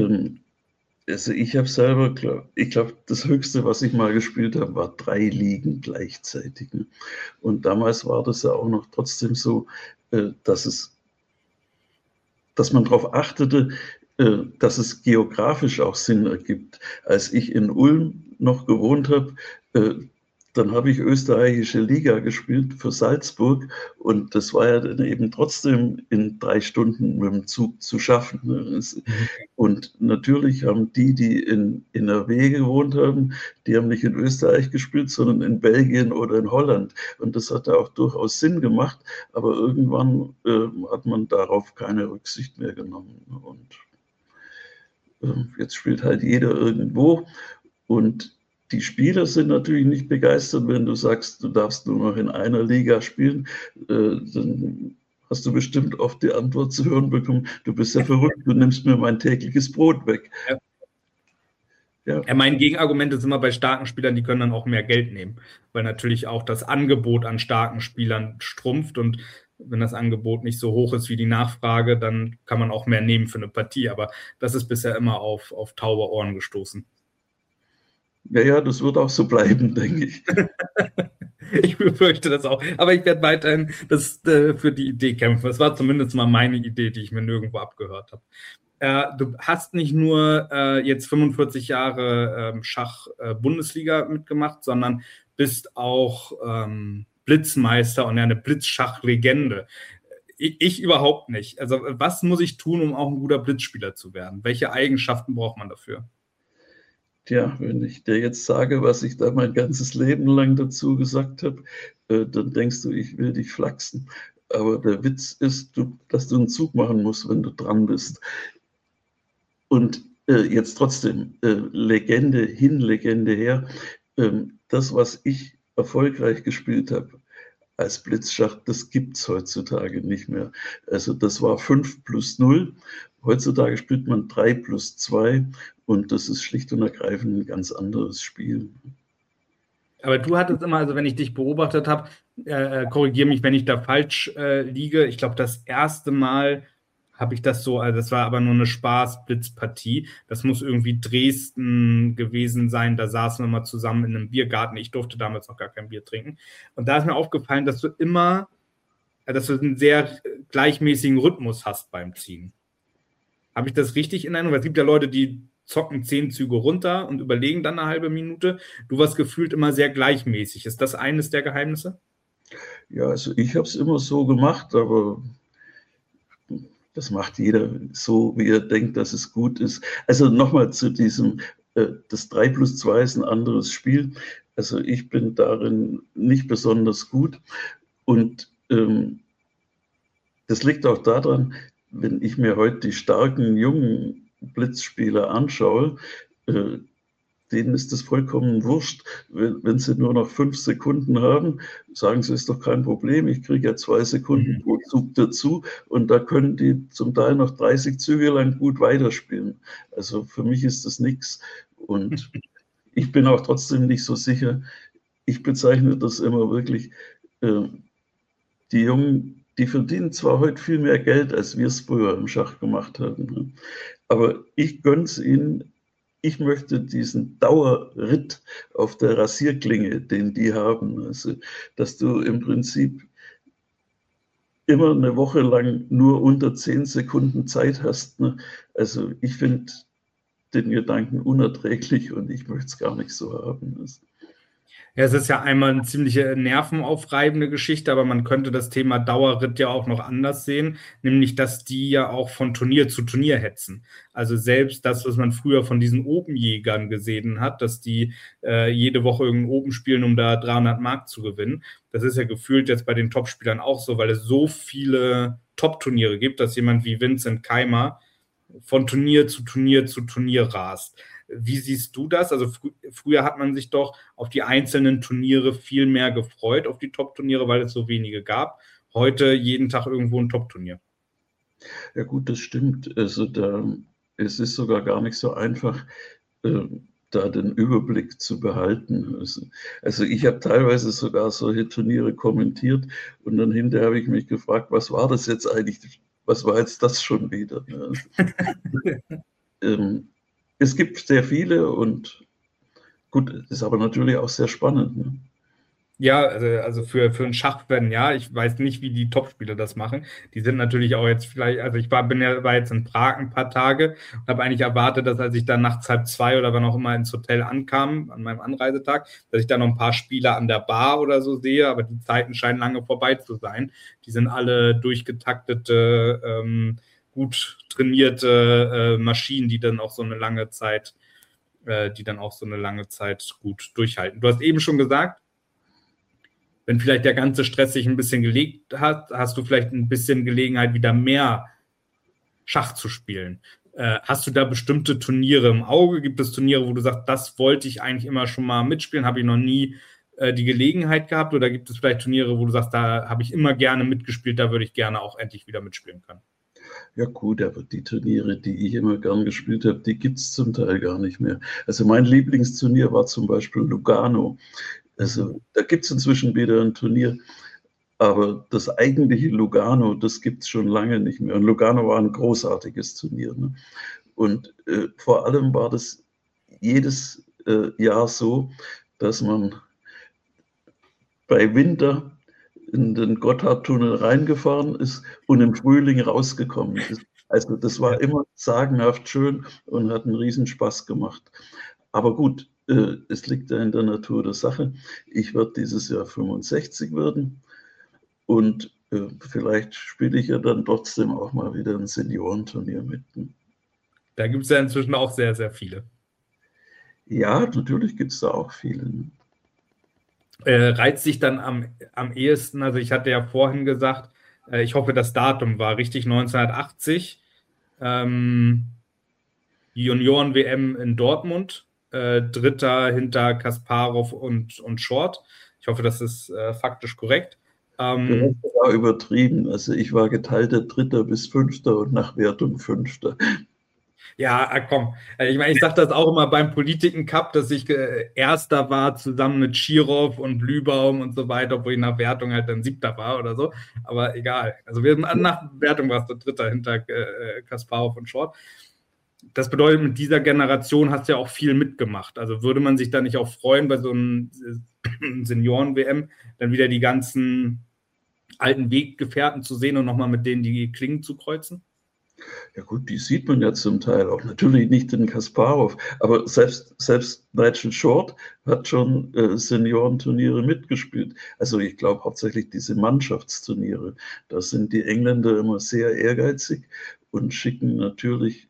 Also ich habe selber, ich glaube, das Höchste, was ich mal gespielt habe, war 3 Ligen gleichzeitig. Ne? Und damals war das ja auch noch trotzdem so, dass man darauf achtete, dass es geografisch auch Sinn ergibt. Als ich in Ulm noch gewohnt habe, dann habe ich österreichische Liga gespielt für Salzburg und das war ja dann eben trotzdem in 3 Stunden mit dem Zug zu schaffen. Ne? Und natürlich haben die in NRW gewohnt haben, die haben nicht in Österreich gespielt, sondern in Belgien oder in Holland. Und das hat ja auch durchaus Sinn gemacht, aber irgendwann hat man darauf keine Rücksicht mehr genommen. Und jetzt spielt halt jeder irgendwo und die Spieler sind natürlich nicht begeistert, wenn du sagst, du darfst nur noch in einer Liga spielen. Dann hast du bestimmt oft die Antwort zu hören bekommen, du bist ja verrückt, du nimmst mir mein tägliches Brot weg. Ja. Ja, mein Gegenargument ist immer bei starken Spielern, die können dann auch mehr Geld nehmen, weil natürlich auch das Angebot an starken Spielern schrumpft und wenn das Angebot nicht so hoch ist wie die Nachfrage, dann kann man auch mehr nehmen für eine Partie, aber das ist bisher immer auf taube Ohren gestoßen. Ja, das wird auch so bleiben, denke ich. Ich befürchte das auch. Aber ich werde weiterhin für die Idee kämpfen. Das war zumindest mal meine Idee, die ich mir nirgendwo abgehört habe. Du hast nicht nur jetzt 45 Jahre Schach-Bundesliga mitgemacht, sondern bist auch Blitzmeister und eine Blitzschach-Legende. Ich überhaupt nicht. Also was muss ich tun, um auch ein guter Blitzspieler zu werden? Welche Eigenschaften braucht man dafür? Tja, wenn ich dir jetzt sage, was ich da mein ganzes Leben lang dazu gesagt habe, dann denkst du, ich will dich flachsen. Aber der Witz ist, dass du einen Zug machen musst, wenn du dran bist. Und jetzt trotzdem, Legende hin, Legende her. Das, was ich erfolgreich gespielt habe als Blitzschach, das gibt es heutzutage nicht mehr. Also das war 5+0. Heutzutage spielt man 3+2 und das ist schlicht und ergreifend ein ganz anderes Spiel. Aber du hattest immer, also wenn ich dich beobachtet habe, korrigiere mich, wenn ich da falsch liege. Ich glaube, das erste Mal habe ich das so, also das war aber nur eine Spaß-Blitzpartie. Das muss irgendwie Dresden gewesen sein. Da saßen wir mal zusammen in einem Biergarten. Ich durfte damals noch gar kein Bier trinken. Und da ist mir aufgefallen, dass du einen sehr gleichmäßigen Rhythmus hast beim Ziehen. Habe ich das richtig in Erinnerung? Weil es gibt ja Leute, die zocken 10 Züge runter und überlegen dann eine halbe Minute. Du warst gefühlt immer sehr gleichmäßig. Ist das eines der Geheimnisse? Ja, also ich habe es immer so gemacht, aber das macht jeder so, wie er denkt, dass es gut ist. Also nochmal zu diesem, das 3+2 ist ein anderes Spiel. Also ich bin darin nicht besonders gut. Und das liegt auch daran, wenn ich mir heute die starken, jungen Blitzspieler anschaue, denen ist das vollkommen wurscht. Wenn sie nur noch 5 Sekunden haben, sagen sie, ist doch kein Problem, ich kriege ja 2 Sekunden pro Zug dazu und da können die zum Teil noch 30 Züge lang gut weiterspielen. Also für mich ist das nichts und ich bin auch trotzdem nicht so sicher. Ich bezeichne das immer wirklich, die Jungen, die verdienen zwar heute viel mehr Geld, als wir es früher im Schach gemacht haben, aber ich gönne es ihnen. Ich möchte diesen Dauerritt auf der Rasierklinge, den die haben, also, dass du im Prinzip immer eine Woche lang nur unter 10 Sekunden Zeit hast. Ne? Also ich finde den Gedanken unerträglich und ich möchte es gar nicht so haben. Also. Ja, es ist ja einmal eine ziemliche nervenaufreibende Geschichte, aber man könnte das Thema Dauerritt ja auch noch anders sehen, nämlich, dass die ja auch von Turnier zu Turnier hetzen. Also selbst das, was man früher von diesen Open-Jägern gesehen hat, dass die jede Woche irgendein Open spielen, um da 300 Mark zu gewinnen. Das ist ja gefühlt jetzt bei den Topspielern auch so, weil es so viele Top-Turniere gibt, dass jemand wie Vincent Keimer von Turnier zu Turnier zu Turnier rast. Wie siehst du das? Also früher hat man sich doch auf die einzelnen Turniere viel mehr gefreut, auf die Top-Turniere, weil es so wenige gab. heute jeden Tag irgendwo ein Top-Turnier. Ja gut, das stimmt. Also es ist sogar gar nicht so einfach, äh, da den Überblick zu behalten. Also ich habe teilweise sogar solche Turniere kommentiert und dann hinterher habe ich mich gefragt, was war das jetzt eigentlich? Was war jetzt das schon wieder? Es gibt sehr viele und gut, ist aber natürlich auch sehr spannend. Ne? Ja, also für einen Schachfan, ja, ich weiß nicht, wie die Topspieler das machen. Die sind natürlich auch jetzt vielleicht, also war jetzt in Prag ein paar Tage und habe eigentlich erwartet, dass als ich dann nachts 1:30 oder wann auch immer ins Hotel ankam, an meinem Anreisetag, dass ich da noch ein paar Spieler an der Bar oder so sehe, aber die Zeiten scheinen lange vorbei zu sein. Die sind alle durchgetaktete, gut trainierte Maschinen, die dann auch so eine lange Zeit gut durchhalten. Du hast eben schon gesagt, wenn vielleicht der ganze Stress sich ein bisschen gelegt hat, hast du vielleicht ein bisschen Gelegenheit, wieder mehr Schach zu spielen. Hast du da bestimmte Turniere im Auge? Gibt es Turniere, wo du sagst, das wollte ich eigentlich immer schon mal mitspielen, habe ich noch nie die Gelegenheit gehabt? Oder gibt es vielleicht Turniere, wo du sagst, da habe ich immer gerne mitgespielt, da würde ich gerne auch endlich wieder mitspielen können? Ja gut, aber die Turniere, die ich immer gern gespielt habe, die gibt es zum Teil gar nicht mehr. Also mein Lieblingsturnier war zum Beispiel Lugano. Also da gibt es inzwischen wieder ein Turnier, aber das eigentliche Lugano, das gibt es schon lange nicht mehr. Und Lugano war ein großartiges Turnier. Ne? Und vor allem war das jedes Jahr so, dass man bei Winter in den Gotthardtunnel reingefahren ist und im Frühling rausgekommen ist. Also das war immer sagenhaft schön und hat einen Riesenspaß gemacht. Aber gut, es liegt ja in der Natur der Sache. Ich werde dieses Jahr 65 werden und vielleicht spiele ich ja dann trotzdem auch mal wieder ein Seniorenturnier mit. Da gibt es ja inzwischen auch sehr, sehr viele. Ja, natürlich gibt es da auch viele. Ne? Reizt sich dann am ehesten, also ich hatte ja vorhin gesagt, ich hoffe, das Datum war richtig, 1980, die Junioren-WM in Dortmund, Dritter hinter Kasparov und Short. Ich hoffe, das ist faktisch korrekt. Du hast sogar übertrieben. Also ich war geteilter Dritter bis Fünfter und nach Wertung Fünfter. Ja, komm. Ich meine, ich sage das auch immer beim Politiken-Cup, dass ich Erster war zusammen mit Schirov und Blühbaum und so weiter, obwohl ich nach Wertung halt dann Siebter war oder so. Aber egal. Also nach Wertung warst du Dritter hinter Kasparov und Short. Das bedeutet, mit dieser Generation hast du ja auch viel mitgemacht. Also würde man sich da nicht auch freuen, bei so einem Senioren-WM dann wieder die ganzen alten Weggefährten zu sehen und nochmal mit denen die Klingen zu kreuzen? Ja gut, die sieht man ja zum Teil auch. Natürlich nicht den Kasparov, aber selbst Nigel Short hat schon Seniorenturniere mitgespielt. Also ich glaube hauptsächlich diese Mannschaftsturniere. Da sind die Engländer immer sehr ehrgeizig und schicken natürlich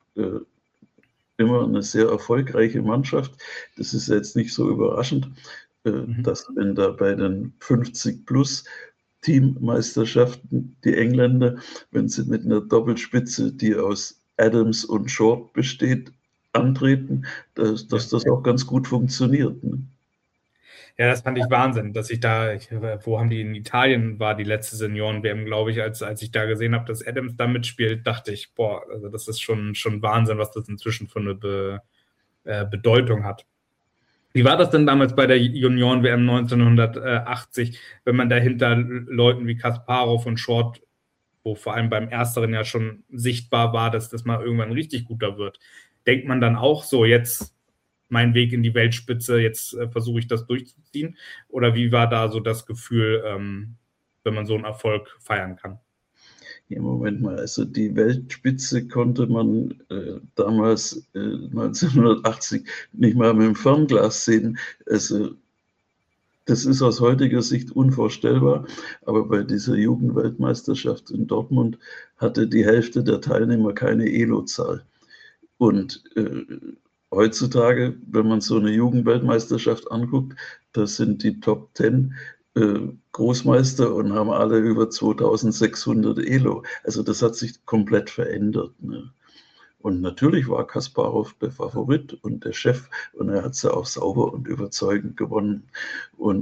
immer eine sehr erfolgreiche Mannschaft. Das ist jetzt nicht so überraschend, dass wenn da bei den 50 plus Teammeisterschaften die Engländer, wenn sie mit einer Doppelspitze, die aus Adams und Short besteht, antreten, dass das auch ganz gut funktioniert. Ne? Ja, das fand ich Wahnsinn, dass wo haben die in Italien war die letzte Senioren-WM, glaube ich, als ich da gesehen habe, dass Adams da mitspielt, dachte ich, boah, also das ist schon Wahnsinn, was das inzwischen für eine Bedeutung hat. Wie war das denn damals bei der Junioren-WM 1980, wenn man dahinter Leuten wie Kasparov und Short, wo vor allem beim Ersteren ja schon sichtbar war, dass das mal irgendwann richtig guter wird? Denkt man dann auch so, jetzt mein Weg in die Weltspitze, jetzt versuche ich das durchzuziehen? Oder wie war da so das Gefühl, wenn man so einen Erfolg feiern kann? Ja, Moment mal, also die Weltspitze konnte man damals 1980 nicht mal mit dem Fernglas sehen. Also das ist aus heutiger Sicht unvorstellbar, aber bei dieser Jugendweltmeisterschaft in Dortmund hatte die Hälfte der Teilnehmer keine Elo-Zahl. Und heutzutage, wenn man so eine Jugendweltmeisterschaft anguckt, da sind die Top 10 Großmeister und haben alle über 2600 Elo. Also das hat sich komplett verändert. Ne? Und natürlich war Kasparov der Favorit und der Chef und er hat sie auch sauber und überzeugend gewonnen. Und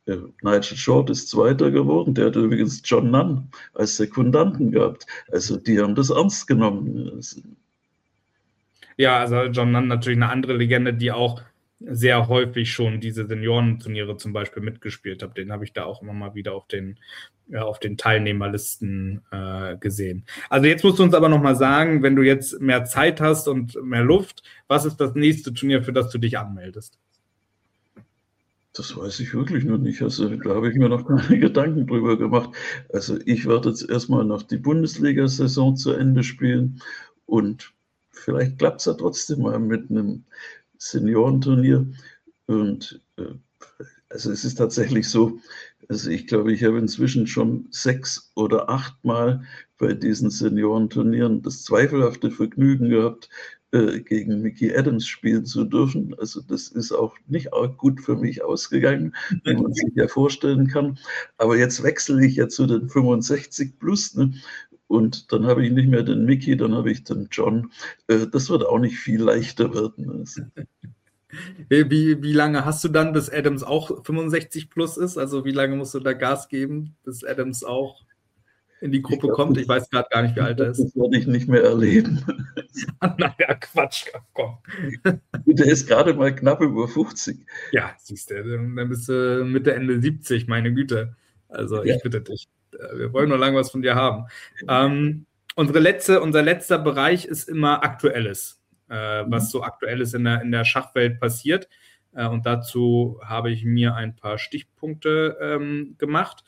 Nigel Short ist Zweiter geworden, der hat übrigens John Nunn als Sekundanten gehabt. Also die haben das ernst genommen. Ja, also John Nunn natürlich eine andere Legende, die auch sehr häufig schon diese Seniorenturniere zum Beispiel mitgespielt hat. Den habe ich da auch immer mal wieder auf den Teilnehmerlisten gesehen. Also jetzt musst du uns aber noch mal sagen, wenn du jetzt mehr Zeit hast und mehr Luft, was ist das nächste Turnier, für das du dich anmeldest? Das weiß ich wirklich noch nicht. Also da habe ich mir noch keine Gedanken drüber gemacht. Also ich werde jetzt erstmal noch die Bundesliga-Saison zu Ende spielen und vielleicht klappt es ja trotzdem mal mit einem Seniorenturnier. Und also es ist tatsächlich so, also ich glaube, ich habe inzwischen schon 6 oder 8 Mal bei diesen Seniorenturnieren das zweifelhafte Vergnügen gehabt, gegen Micky Adams spielen zu dürfen. Also das ist auch nicht arg gut für mich ausgegangen, wie man sich ja vorstellen kann. Aber jetzt wechsle ich ja zu den 65 plus, ne? Und dann habe ich nicht mehr den Micky, dann habe ich den John. Das wird auch nicht viel leichter werden. Also. Wie lange hast du dann, bis Adams auch 65 plus ist? Also wie lange musst du da Gas geben, bis Adams auch in die Gruppe kommt? Ich weiß gerade gar nicht, wie alt er ist. Das werde ich nicht mehr erleben. Naja, Quatsch, komm. Der ist gerade mal knapp über 50. Ja, siehst du, dann bist du Mitte, Ende 70, meine Güte. Also ich bitte dich. Wir wollen nur lange was von dir haben. Unser letzter Bereich ist immer Aktuelles, was so Aktuelles in der Schachwelt passiert. Und dazu habe ich mir ein paar Stichpunkte gemacht.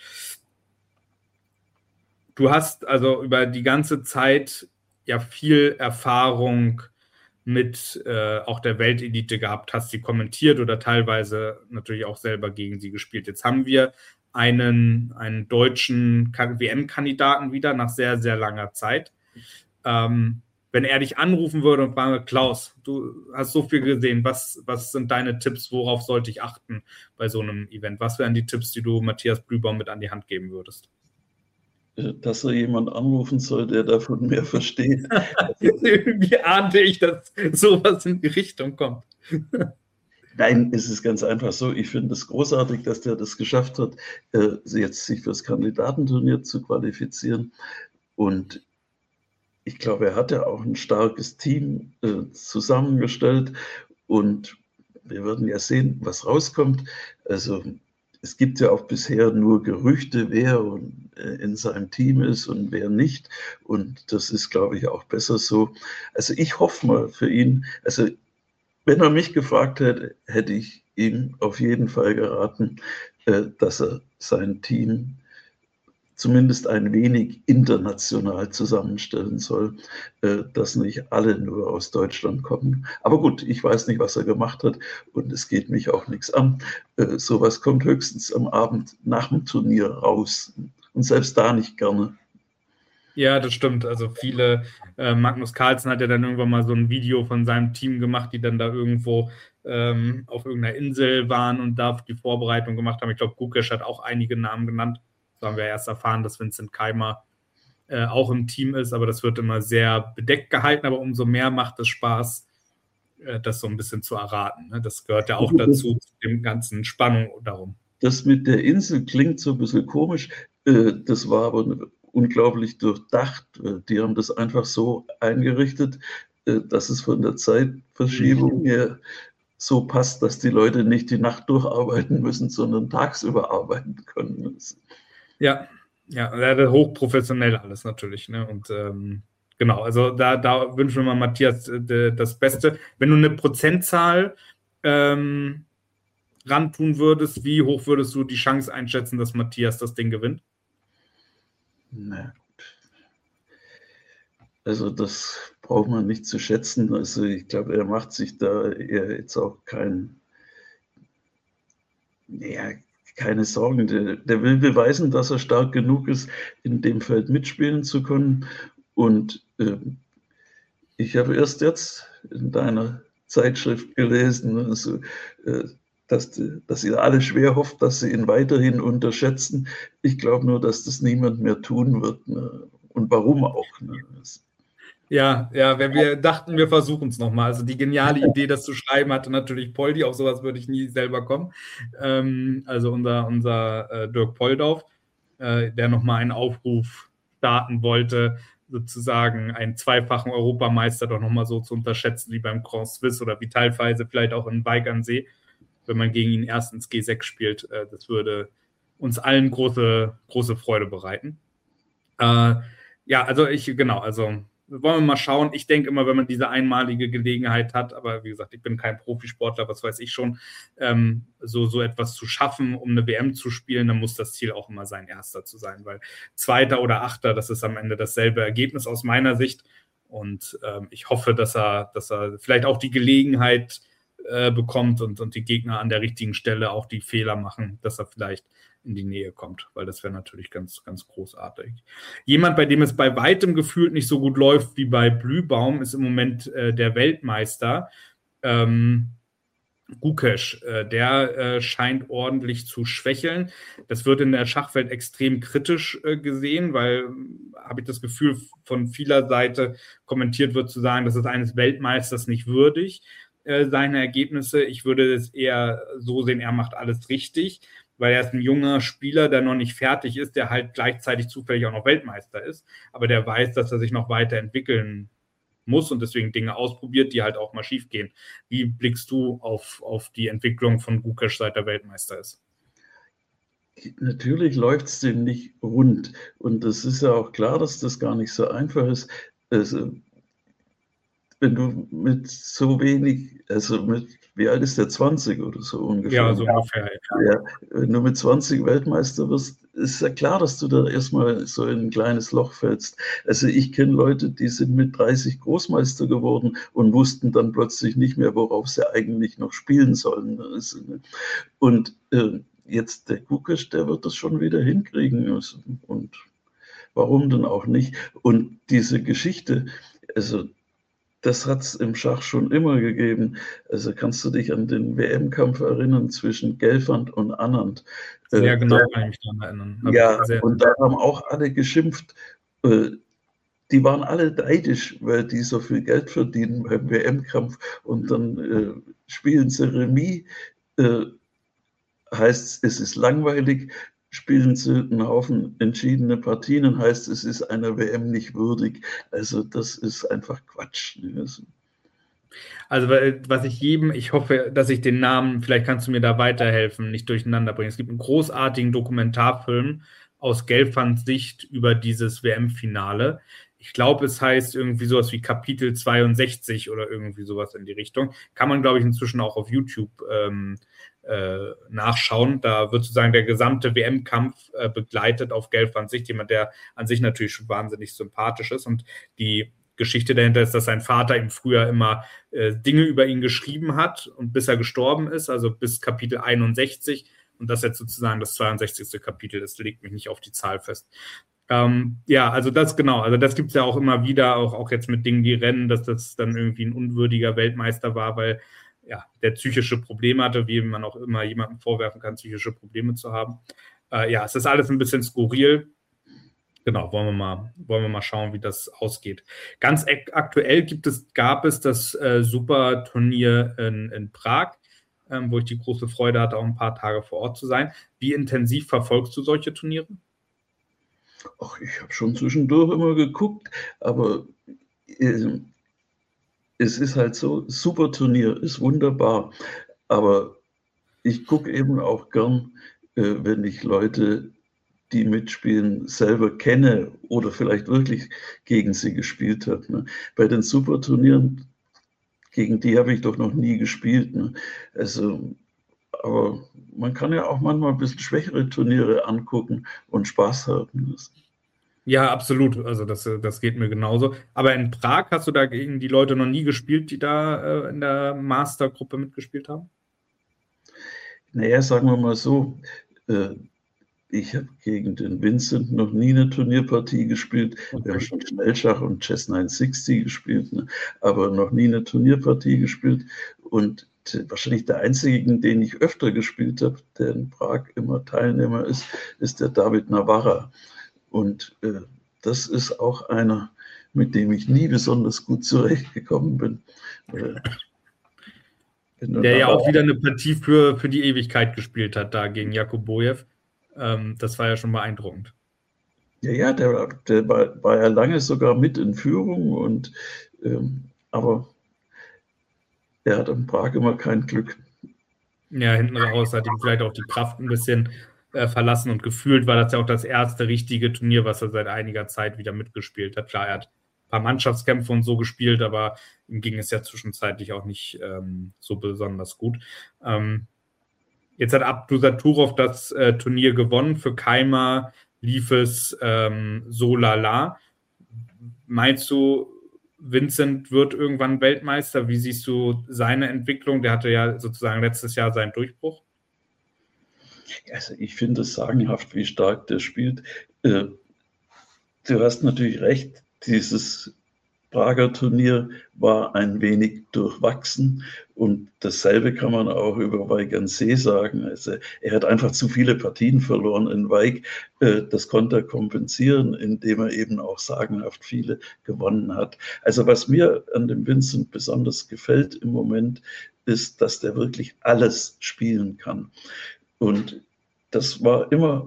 Du hast also über die ganze Zeit ja viel Erfahrung mit auch der Weltelite gehabt, hast sie kommentiert oder teilweise natürlich auch selber gegen sie gespielt. Jetzt haben wir einen deutschen WM-Kandidaten wieder nach sehr, sehr langer Zeit. Wenn er dich anrufen würde und frage, Klaus, du hast so viel gesehen, was sind deine Tipps, worauf sollte ich achten bei so einem Event? Was wären die Tipps, die du Matthias Blühbaum mit an die Hand geben würdest? Dass er jemand anrufen soll, der davon mehr versteht. Wie ahnte ich, dass sowas in die Richtung kommt? Nein, es ist ganz einfach so. Ich finde es großartig, dass der das geschafft hat, jetzt sich fürs Kandidatenturnier zu qualifizieren. Und ich glaube, er hat ja auch ein starkes Team zusammengestellt. Und wir werden ja sehen, was rauskommt. Also es gibt ja auch bisher nur Gerüchte, wer in seinem Team ist und wer nicht. Und das ist, glaube ich, auch besser so. Also ich hoffe mal für ihn, also wenn er mich gefragt hätte, hätte ich ihm auf jeden Fall geraten, dass er sein Team zumindest ein wenig international zusammenstellen soll, dass nicht alle nur aus Deutschland kommen. Aber gut, ich weiß nicht, was er gemacht hat und es geht mich auch nichts an. Sowas kommt höchstens am Abend nach dem Turnier raus und selbst da nicht gerne. Ja, das stimmt. Also viele, Magnus Carlsen hat ja dann irgendwann mal so ein Video von seinem Team gemacht, die dann da irgendwo auf irgendeiner Insel waren und da die Vorbereitung gemacht haben. Ich glaube, Gukesh hat auch einige Namen genannt. So haben wir erst erfahren, dass Vincent Keimer auch im Team ist, aber das wird immer sehr bedeckt gehalten, aber umso mehr macht es Spaß, das so ein bisschen zu erraten. Ne? Das gehört ja auch dazu, zu dem ganzen Spannung darum. Das mit der Insel klingt so ein bisschen komisch, das war aber unglaublich durchdacht. Die haben das einfach so eingerichtet, dass es von der Zeitverschiebung her so passt, dass die Leute nicht die Nacht durcharbeiten müssen, sondern tagsüber arbeiten können. Ja, hochprofessionell alles natürlich. Ne? Und genau, also da wünschen wir mal Matthias das Beste. Wenn du eine Prozentzahl rantun würdest, wie hoch würdest du die Chance einschätzen, dass Matthias das Ding gewinnt? Na gut. Also das braucht man nicht zu schätzen. Also ich glaube, er macht sich da jetzt auch keine Sorgen. Der will beweisen, dass er stark genug ist, in dem Feld mitspielen zu können. Und ich habe erst jetzt in deiner Zeitschrift gelesen, also, dass ihr alle schwer hofft, dass sie ihn weiterhin unterschätzen. Ich glaube nur, dass das niemand mehr tun wird. Ne? Und warum auch? Ne? Ja, ja, wir dachten, wir versuchen es nochmal. Also die geniale Idee, das zu schreiben, hatte natürlich Poldi. Auf sowas würde ich nie selber kommen. Also unser Dirk Poldauf, der nochmal einen Aufruf starten wollte, sozusagen einen zweifachen Europameister doch nochmal so zu unterschätzen wie beim Grand Swiss oder Vitalfeise, vielleicht auch in Bike an See, wenn man gegen ihn erstens G6 spielt. Das würde uns allen große Freude bereiten. Äh, ja, also genau, also wollen wir mal schauen. Ich denke immer, wenn man diese einmalige Gelegenheit hat, aber wie gesagt, ich bin kein Profisportler, was weiß ich schon, so etwas zu schaffen, um eine WM zu spielen, dann muss das Ziel auch immer sein, Erster zu sein, weil Zweiter oder Achter, das ist am Ende dasselbe Ergebnis aus meiner Sicht. Und ich hoffe, dass er vielleicht auch die Gelegenheit bekommt und die Gegner an der richtigen Stelle auch die Fehler machen, dass er vielleicht in die Nähe kommt, weil das wäre natürlich ganz, ganz großartig. Jemand, bei dem es bei weitem gefühlt nicht so gut läuft wie bei Blühbaum, ist im Moment der Weltmeister. Gukesh, der scheint ordentlich zu schwächeln. Das wird in der Schachwelt extrem kritisch gesehen, weil, habe ich das Gefühl, von vieler Seite kommentiert wird zu sagen, das ist eines Weltmeisters nicht würdig, seine Ergebnisse. Ich würde es eher so sehen, er macht alles richtig, weil er ist ein junger Spieler, der noch nicht fertig ist, der halt gleichzeitig zufällig auch noch Weltmeister ist, aber der weiß, dass er sich noch weiterentwickeln muss und deswegen Dinge ausprobiert, die halt auch mal schief gehen. Wie blickst du auf die Entwicklung von Gukesh, seit er Weltmeister ist? Natürlich läuft es dem nicht rund. Und das ist ja auch klar, dass das gar nicht so einfach ist. Also, wenn du mit so wenig, wie alt ist der, 20 oder so ungefähr? Ja, so ungefähr. Ja, wenn du mit 20 Weltmeister wirst, ist ja klar, dass du da erstmal so in ein kleines Loch fällst. Also ich kenne Leute, die sind mit 30 Großmeister geworden und wussten dann plötzlich nicht mehr, worauf sie eigentlich noch spielen sollen. Und jetzt der Gukesh, der wird das schon wieder hinkriegen. Und warum denn auch nicht? Und diese Geschichte, also das hat es im Schach schon immer gegeben. Also kannst du dich an den WM-Kampf erinnern zwischen Gelfand und Anand? Sehr genau kann ich mich daran erinnern. Ja, und da haben auch alle geschimpft. Die waren alle neidisch, weil die so viel Geld verdienen beim WM-Kampf. Und dann spielen sie Remis. Heißt, es ist langweilig. Spielen sie einen Haufen entschiedene Partien und heißt, es ist einer WM nicht würdig. Also das ist einfach Quatsch. Also was ich hoffe, dass ich den Namen, vielleicht kannst du mir da weiterhelfen, nicht durcheinander bringen. Es gibt einen großartigen Dokumentarfilm aus Gelfands Sicht über dieses WM-Finale. Ich glaube, es heißt irgendwie sowas wie Kapitel 62 oder irgendwie sowas in die Richtung. Kann man, glaube ich, inzwischen auch auf YouTube nachschauen. Da wird sozusagen der gesamte WM-Kampf begleitet auf Gelfands Sicht. Jemand, der an sich natürlich schon wahnsinnig sympathisch ist. Und die Geschichte dahinter ist, dass sein Vater ihm früher immer Dinge über ihn geschrieben hat und bis er gestorben ist, also bis Kapitel 61 und das jetzt sozusagen das 62. Kapitel ist, legt mich nicht auf die Zahl fest. Ja, also das genau, also das gibt es ja auch immer wieder, auch jetzt mit Dingen, die rennen, dass das dann irgendwie ein unwürdiger Weltmeister war, weil ja, der psychische Probleme hatte, wie man auch immer jemandem vorwerfen kann, psychische Probleme zu haben. Ja, es ist alles ein bisschen skurril. Genau, wollen wir mal schauen, wie das ausgeht. Ganz aktuell gab es das Superturnier in Prag, wo ich die große Freude hatte, auch ein paar Tage vor Ort zu sein. Wie intensiv verfolgst du solche Turniere? Ach, ich habe schon zwischendurch immer geguckt, aber es ist halt so, Superturnier ist wunderbar, aber ich gucke eben auch gern, wenn ich Leute, die mitspielen, selber kenne oder vielleicht wirklich gegen sie gespielt habe. Ne? Bei den Superturnieren, gegen die habe ich doch noch nie gespielt. Ne? Also, aber man kann ja auch manchmal ein bisschen schwächere Turniere angucken und Spaß haben. Ja, absolut. Also das geht mir genauso. Aber in Prag hast du da gegen die Leute noch nie gespielt, die da in der Mastergruppe mitgespielt haben? Naja, sagen wir mal so, ich habe gegen den Vincent noch nie eine Turnierpartie gespielt. Okay. Wir haben schon Schnellschach und Chess 960 gespielt, ne? Aber noch nie eine Turnierpartie gespielt. Und wahrscheinlich der einzige, gegen den ich öfter gespielt habe, der in Prag immer Teilnehmer ist, ist der David Navarra. Und das ist auch einer, mit dem ich nie besonders gut zurechtgekommen bin. Der ja auch wieder eine Partie für die Ewigkeit gespielt hat, da gegen Jakubojew. Das war ja schon beeindruckend. Ja, der war ja lange sogar mit in Führung, aber er hat in Prag immer kein Glück. Ja, hinten raus hat ihm vielleicht auch die Kraft ein bisschen verlassen und gefühlt war das ja auch das erste richtige Turnier, was er seit einiger Zeit wieder mitgespielt hat. Klar, er hat ein paar Mannschaftskämpfe und so gespielt, aber ihm ging es ja zwischenzeitlich auch nicht so besonders gut. Jetzt hat Abdusaturov das Turnier gewonnen. Für Keimer lief es so lala. Meinst du, Vincent wird irgendwann Weltmeister? Wie siehst du seine Entwicklung? Der hatte ja sozusagen letztes Jahr seinen Durchbruch. Also ich finde es sagenhaft, wie stark der spielt. Du hast natürlich recht, dieses Prager Turnier war ein wenig durchwachsen und dasselbe kann man auch über Weigandsee sagen. Also er hat einfach zu viele Partien verloren in Weig. Das konnte er kompensieren, indem er eben auch sagenhaft viele gewonnen hat. Also was mir an dem Vincent besonders gefällt im Moment, ist, dass der wirklich alles spielen kann. Und das war immer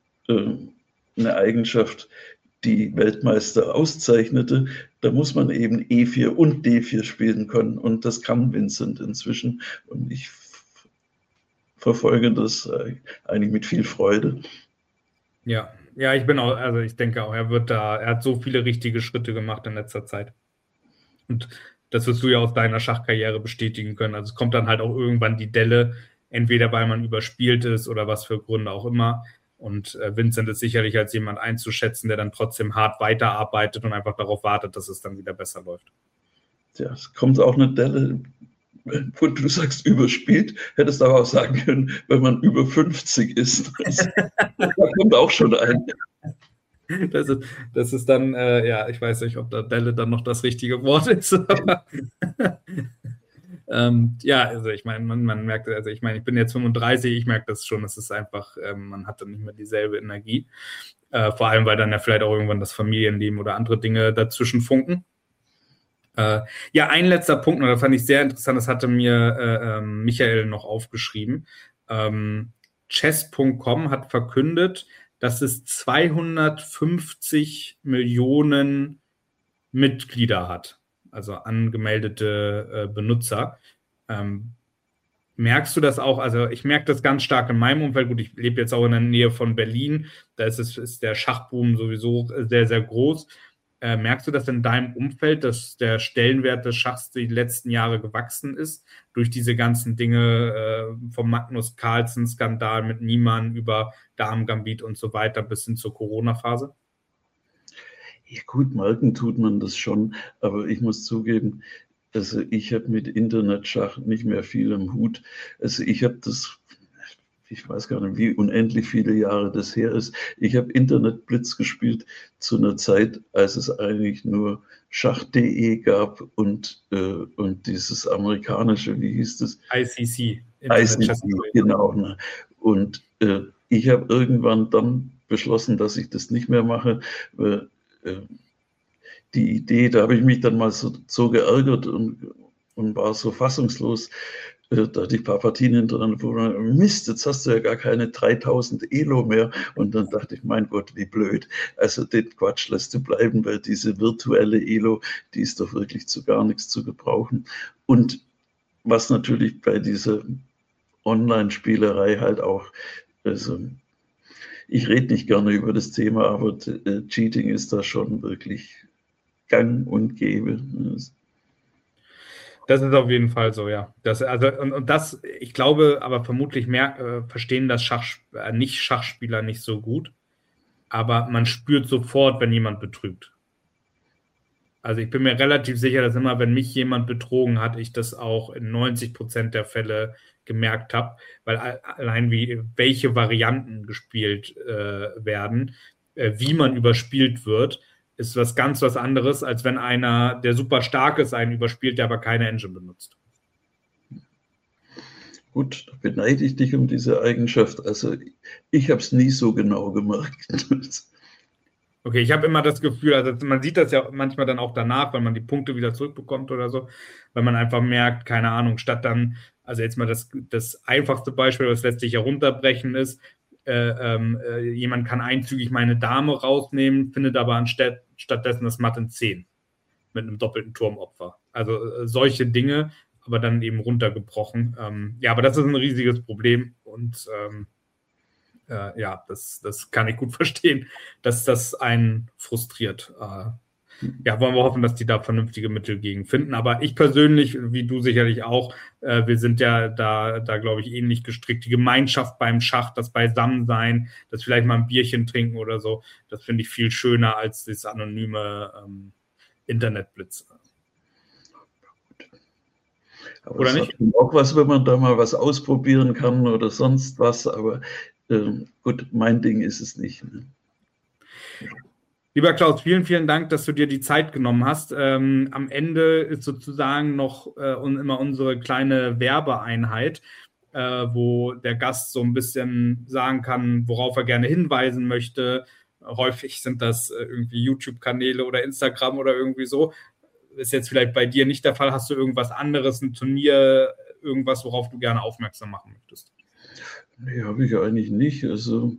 eine Eigenschaft, die Weltmeister auszeichnete. Da muss man eben E4 und D4 spielen können und das kann Vincent inzwischen und ich verfolge das eigentlich mit viel Freude. Ja, ich bin auch, also ich denke auch, er hat so viele richtige Schritte gemacht in letzter Zeit. Und das wirst du ja aus deiner Schachkarriere bestätigen können. Also es kommt dann halt auch irgendwann die Delle, entweder weil man überspielt ist oder was für Gründe auch immer. Und Vincent ist sicherlich als jemand einzuschätzen, der dann trotzdem hart weiterarbeitet und einfach darauf wartet, dass es dann wieder besser läuft. Ja, es kommt auch eine Delle, wo du sagst, überspielt, hättest du aber auch sagen können, wenn man über 50 ist. Da kommt auch schon ein. Das ist dann, ja, ich weiß nicht, ob da Delle dann noch das richtige Wort ist, aber ja, also ich meine, man merkt, also ich meine, ich bin jetzt 35, ich merke das schon, es ist einfach, man hat dann nicht mehr dieselbe Energie. Vor allem, weil dann ja vielleicht auch irgendwann das Familienleben oder andere Dinge dazwischen funken. Ja, ein letzter Punkt, das fand ich sehr interessant, das hatte mir Michael noch aufgeschrieben. Chess.com hat verkündet, dass es 250 Millionen Mitglieder hat, also angemeldete Benutzer. Merkst du das auch? Also ich merke das ganz stark in meinem Umfeld. Gut, ich lebe jetzt auch in der Nähe von Berlin. Da ist der Schachboom sowieso sehr, sehr groß. Merkst du das in deinem Umfeld, dass der Stellenwert des Schachs die letzten Jahre gewachsen ist? Durch diese ganzen Dinge vom Magnus Carlsen-Skandal mit Niemann über Damen-Gambit und so weiter bis hin zur Corona-Phase? Ja gut, merken tut man das schon, aber ich muss zugeben, also ich habe mit Internetschach nicht mehr viel im Hut. Also ich habe das, ich weiß gar nicht, wie unendlich viele Jahre das her ist. Ich habe Internetblitz gespielt zu einer Zeit, als es eigentlich nur Schach.de gab und dieses amerikanische, wie hieß das? ICC. ICC, genau. Ne? Und ich habe irgendwann dann beschlossen, dass ich das nicht mehr mache. Die Idee, da habe ich mich dann mal so geärgert und war so fassungslos, da hatte ich ein paar Partien hintereinander, wo man, Mist, jetzt hast du ja gar keine 3000 Elo mehr. Und dann dachte ich, mein Gott, wie blöd. Also den Quatsch lässt du bleiben, weil diese virtuelle Elo, die ist doch wirklich zu gar nichts zu gebrauchen. Und was natürlich bei dieser Online-Spielerei halt auch, also ich rede nicht gerne über das Thema, aber Cheating ist da schon wirklich gang und gäbe. Das ist auf jeden Fall so, ja. Und das, ich glaube, aber vermutlich verstehen das Nicht-Schachspieler nicht so gut. Aber man spürt sofort, wenn jemand betrügt. Also ich bin mir relativ sicher, dass immer, wenn mich jemand betrogen hat, ich das auch in 90% der Fälle gemerkt habe, weil allein welche Varianten gespielt werden, wie man überspielt wird, ist was ganz was anderes, als wenn einer, der super stark ist, einen überspielt, der aber keine Engine benutzt. Gut, da beneide ich dich um diese Eigenschaft. Also ich habe es nie so genau gemerkt. Okay, ich habe immer das Gefühl, also man sieht das ja manchmal dann auch danach, wenn man die Punkte wieder zurückbekommt oder so, weil man einfach merkt, keine Ahnung, statt dann, also jetzt mal das einfachste Beispiel, was lässt sich herunterbrechen ist, jemand kann einzügig meine Dame rausnehmen, findet aber stattdessen das Matt in 10 mit einem doppelten Turmopfer. Also solche Dinge, aber dann eben runtergebrochen. Ja, aber das ist ein riesiges Problem und ja, das kann ich gut verstehen, dass das einen frustriert. Ja, wollen wir hoffen, dass die da vernünftige Mittel gegen finden. Aber ich persönlich, wie du sicherlich auch, wir sind ja da glaube ich, ähnlich gestrickt. Die Gemeinschaft beim Schach, das Beisammensein, das vielleicht mal ein Bierchen trinken oder so, das finde ich viel schöner als das anonyme Internetblitz. Aber Oder es nicht? hat auch was, wenn man da mal was ausprobieren kann oder sonst was. Aber gut, mein Ding ist es nicht. Ne? Lieber Klaus, vielen, vielen Dank, dass du dir die Zeit genommen hast. Am Ende ist sozusagen noch immer unsere kleine Werbeeinheit, wo der Gast so ein bisschen sagen kann, worauf er gerne hinweisen möchte. Häufig sind das irgendwie YouTube-Kanäle oder Instagram oder irgendwie so. Ist jetzt vielleicht bei dir nicht der Fall. Hast du irgendwas anderes, ein Turnier, irgendwas, worauf du gerne aufmerksam machen möchtest? Nee, habe ich eigentlich nicht. Also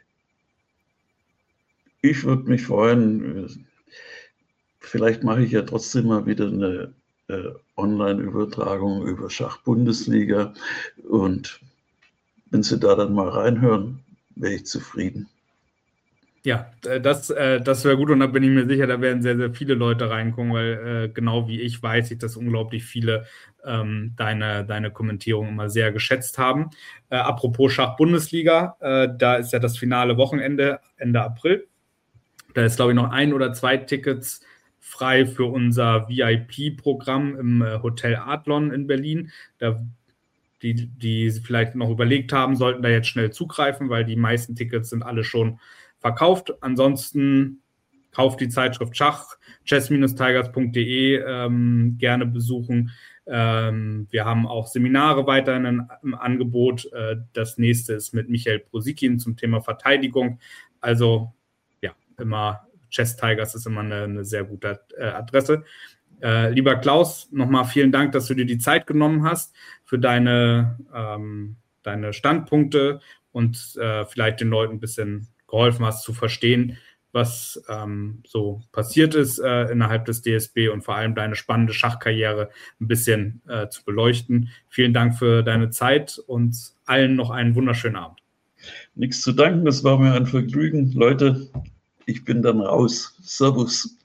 ich würde mich freuen, vielleicht mache ich ja trotzdem mal wieder eine Online-Übertragung über Schach-Bundesliga und wenn Sie da dann mal reinhören, wäre ich zufrieden. Ja, das wäre gut und da bin ich mir sicher, da werden sehr, sehr viele Leute reingucken, weil genau wie ich weiß ich, dass unglaublich viele deine Kommentierung immer sehr geschätzt haben. Apropos Schach-Bundesliga, da ist ja das finale Wochenende, Ende April. Da ist, glaube ich, noch 1 oder 2 Tickets frei für unser VIP-Programm im Hotel Adlon in Berlin. Die vielleicht noch überlegt haben, sollten da jetzt schnell zugreifen, weil die meisten Tickets sind alle schon verkauft. Ansonsten kauft die Zeitschrift Schach, chess-tigers.de, gerne besuchen. Wir haben auch Seminare weiterhin im Angebot. Das nächste ist mit Michael Prosikin zum Thema Verteidigung. Also ja, immer Chess Tigers ist immer eine sehr gute Adresse. Lieber Klaus, nochmal vielen Dank, dass du dir die Zeit genommen hast für deine Standpunkte und vielleicht den Leuten ein bisschen geholfen hast zu verstehen, was so passiert ist innerhalb des DSB und vor allem deine spannende Schachkarriere ein bisschen zu beleuchten. Vielen Dank für deine Zeit und allen noch einen wunderschönen Abend. Nichts zu danken, das war mir ein Vergnügen. Leute, ich bin dann raus. Servus.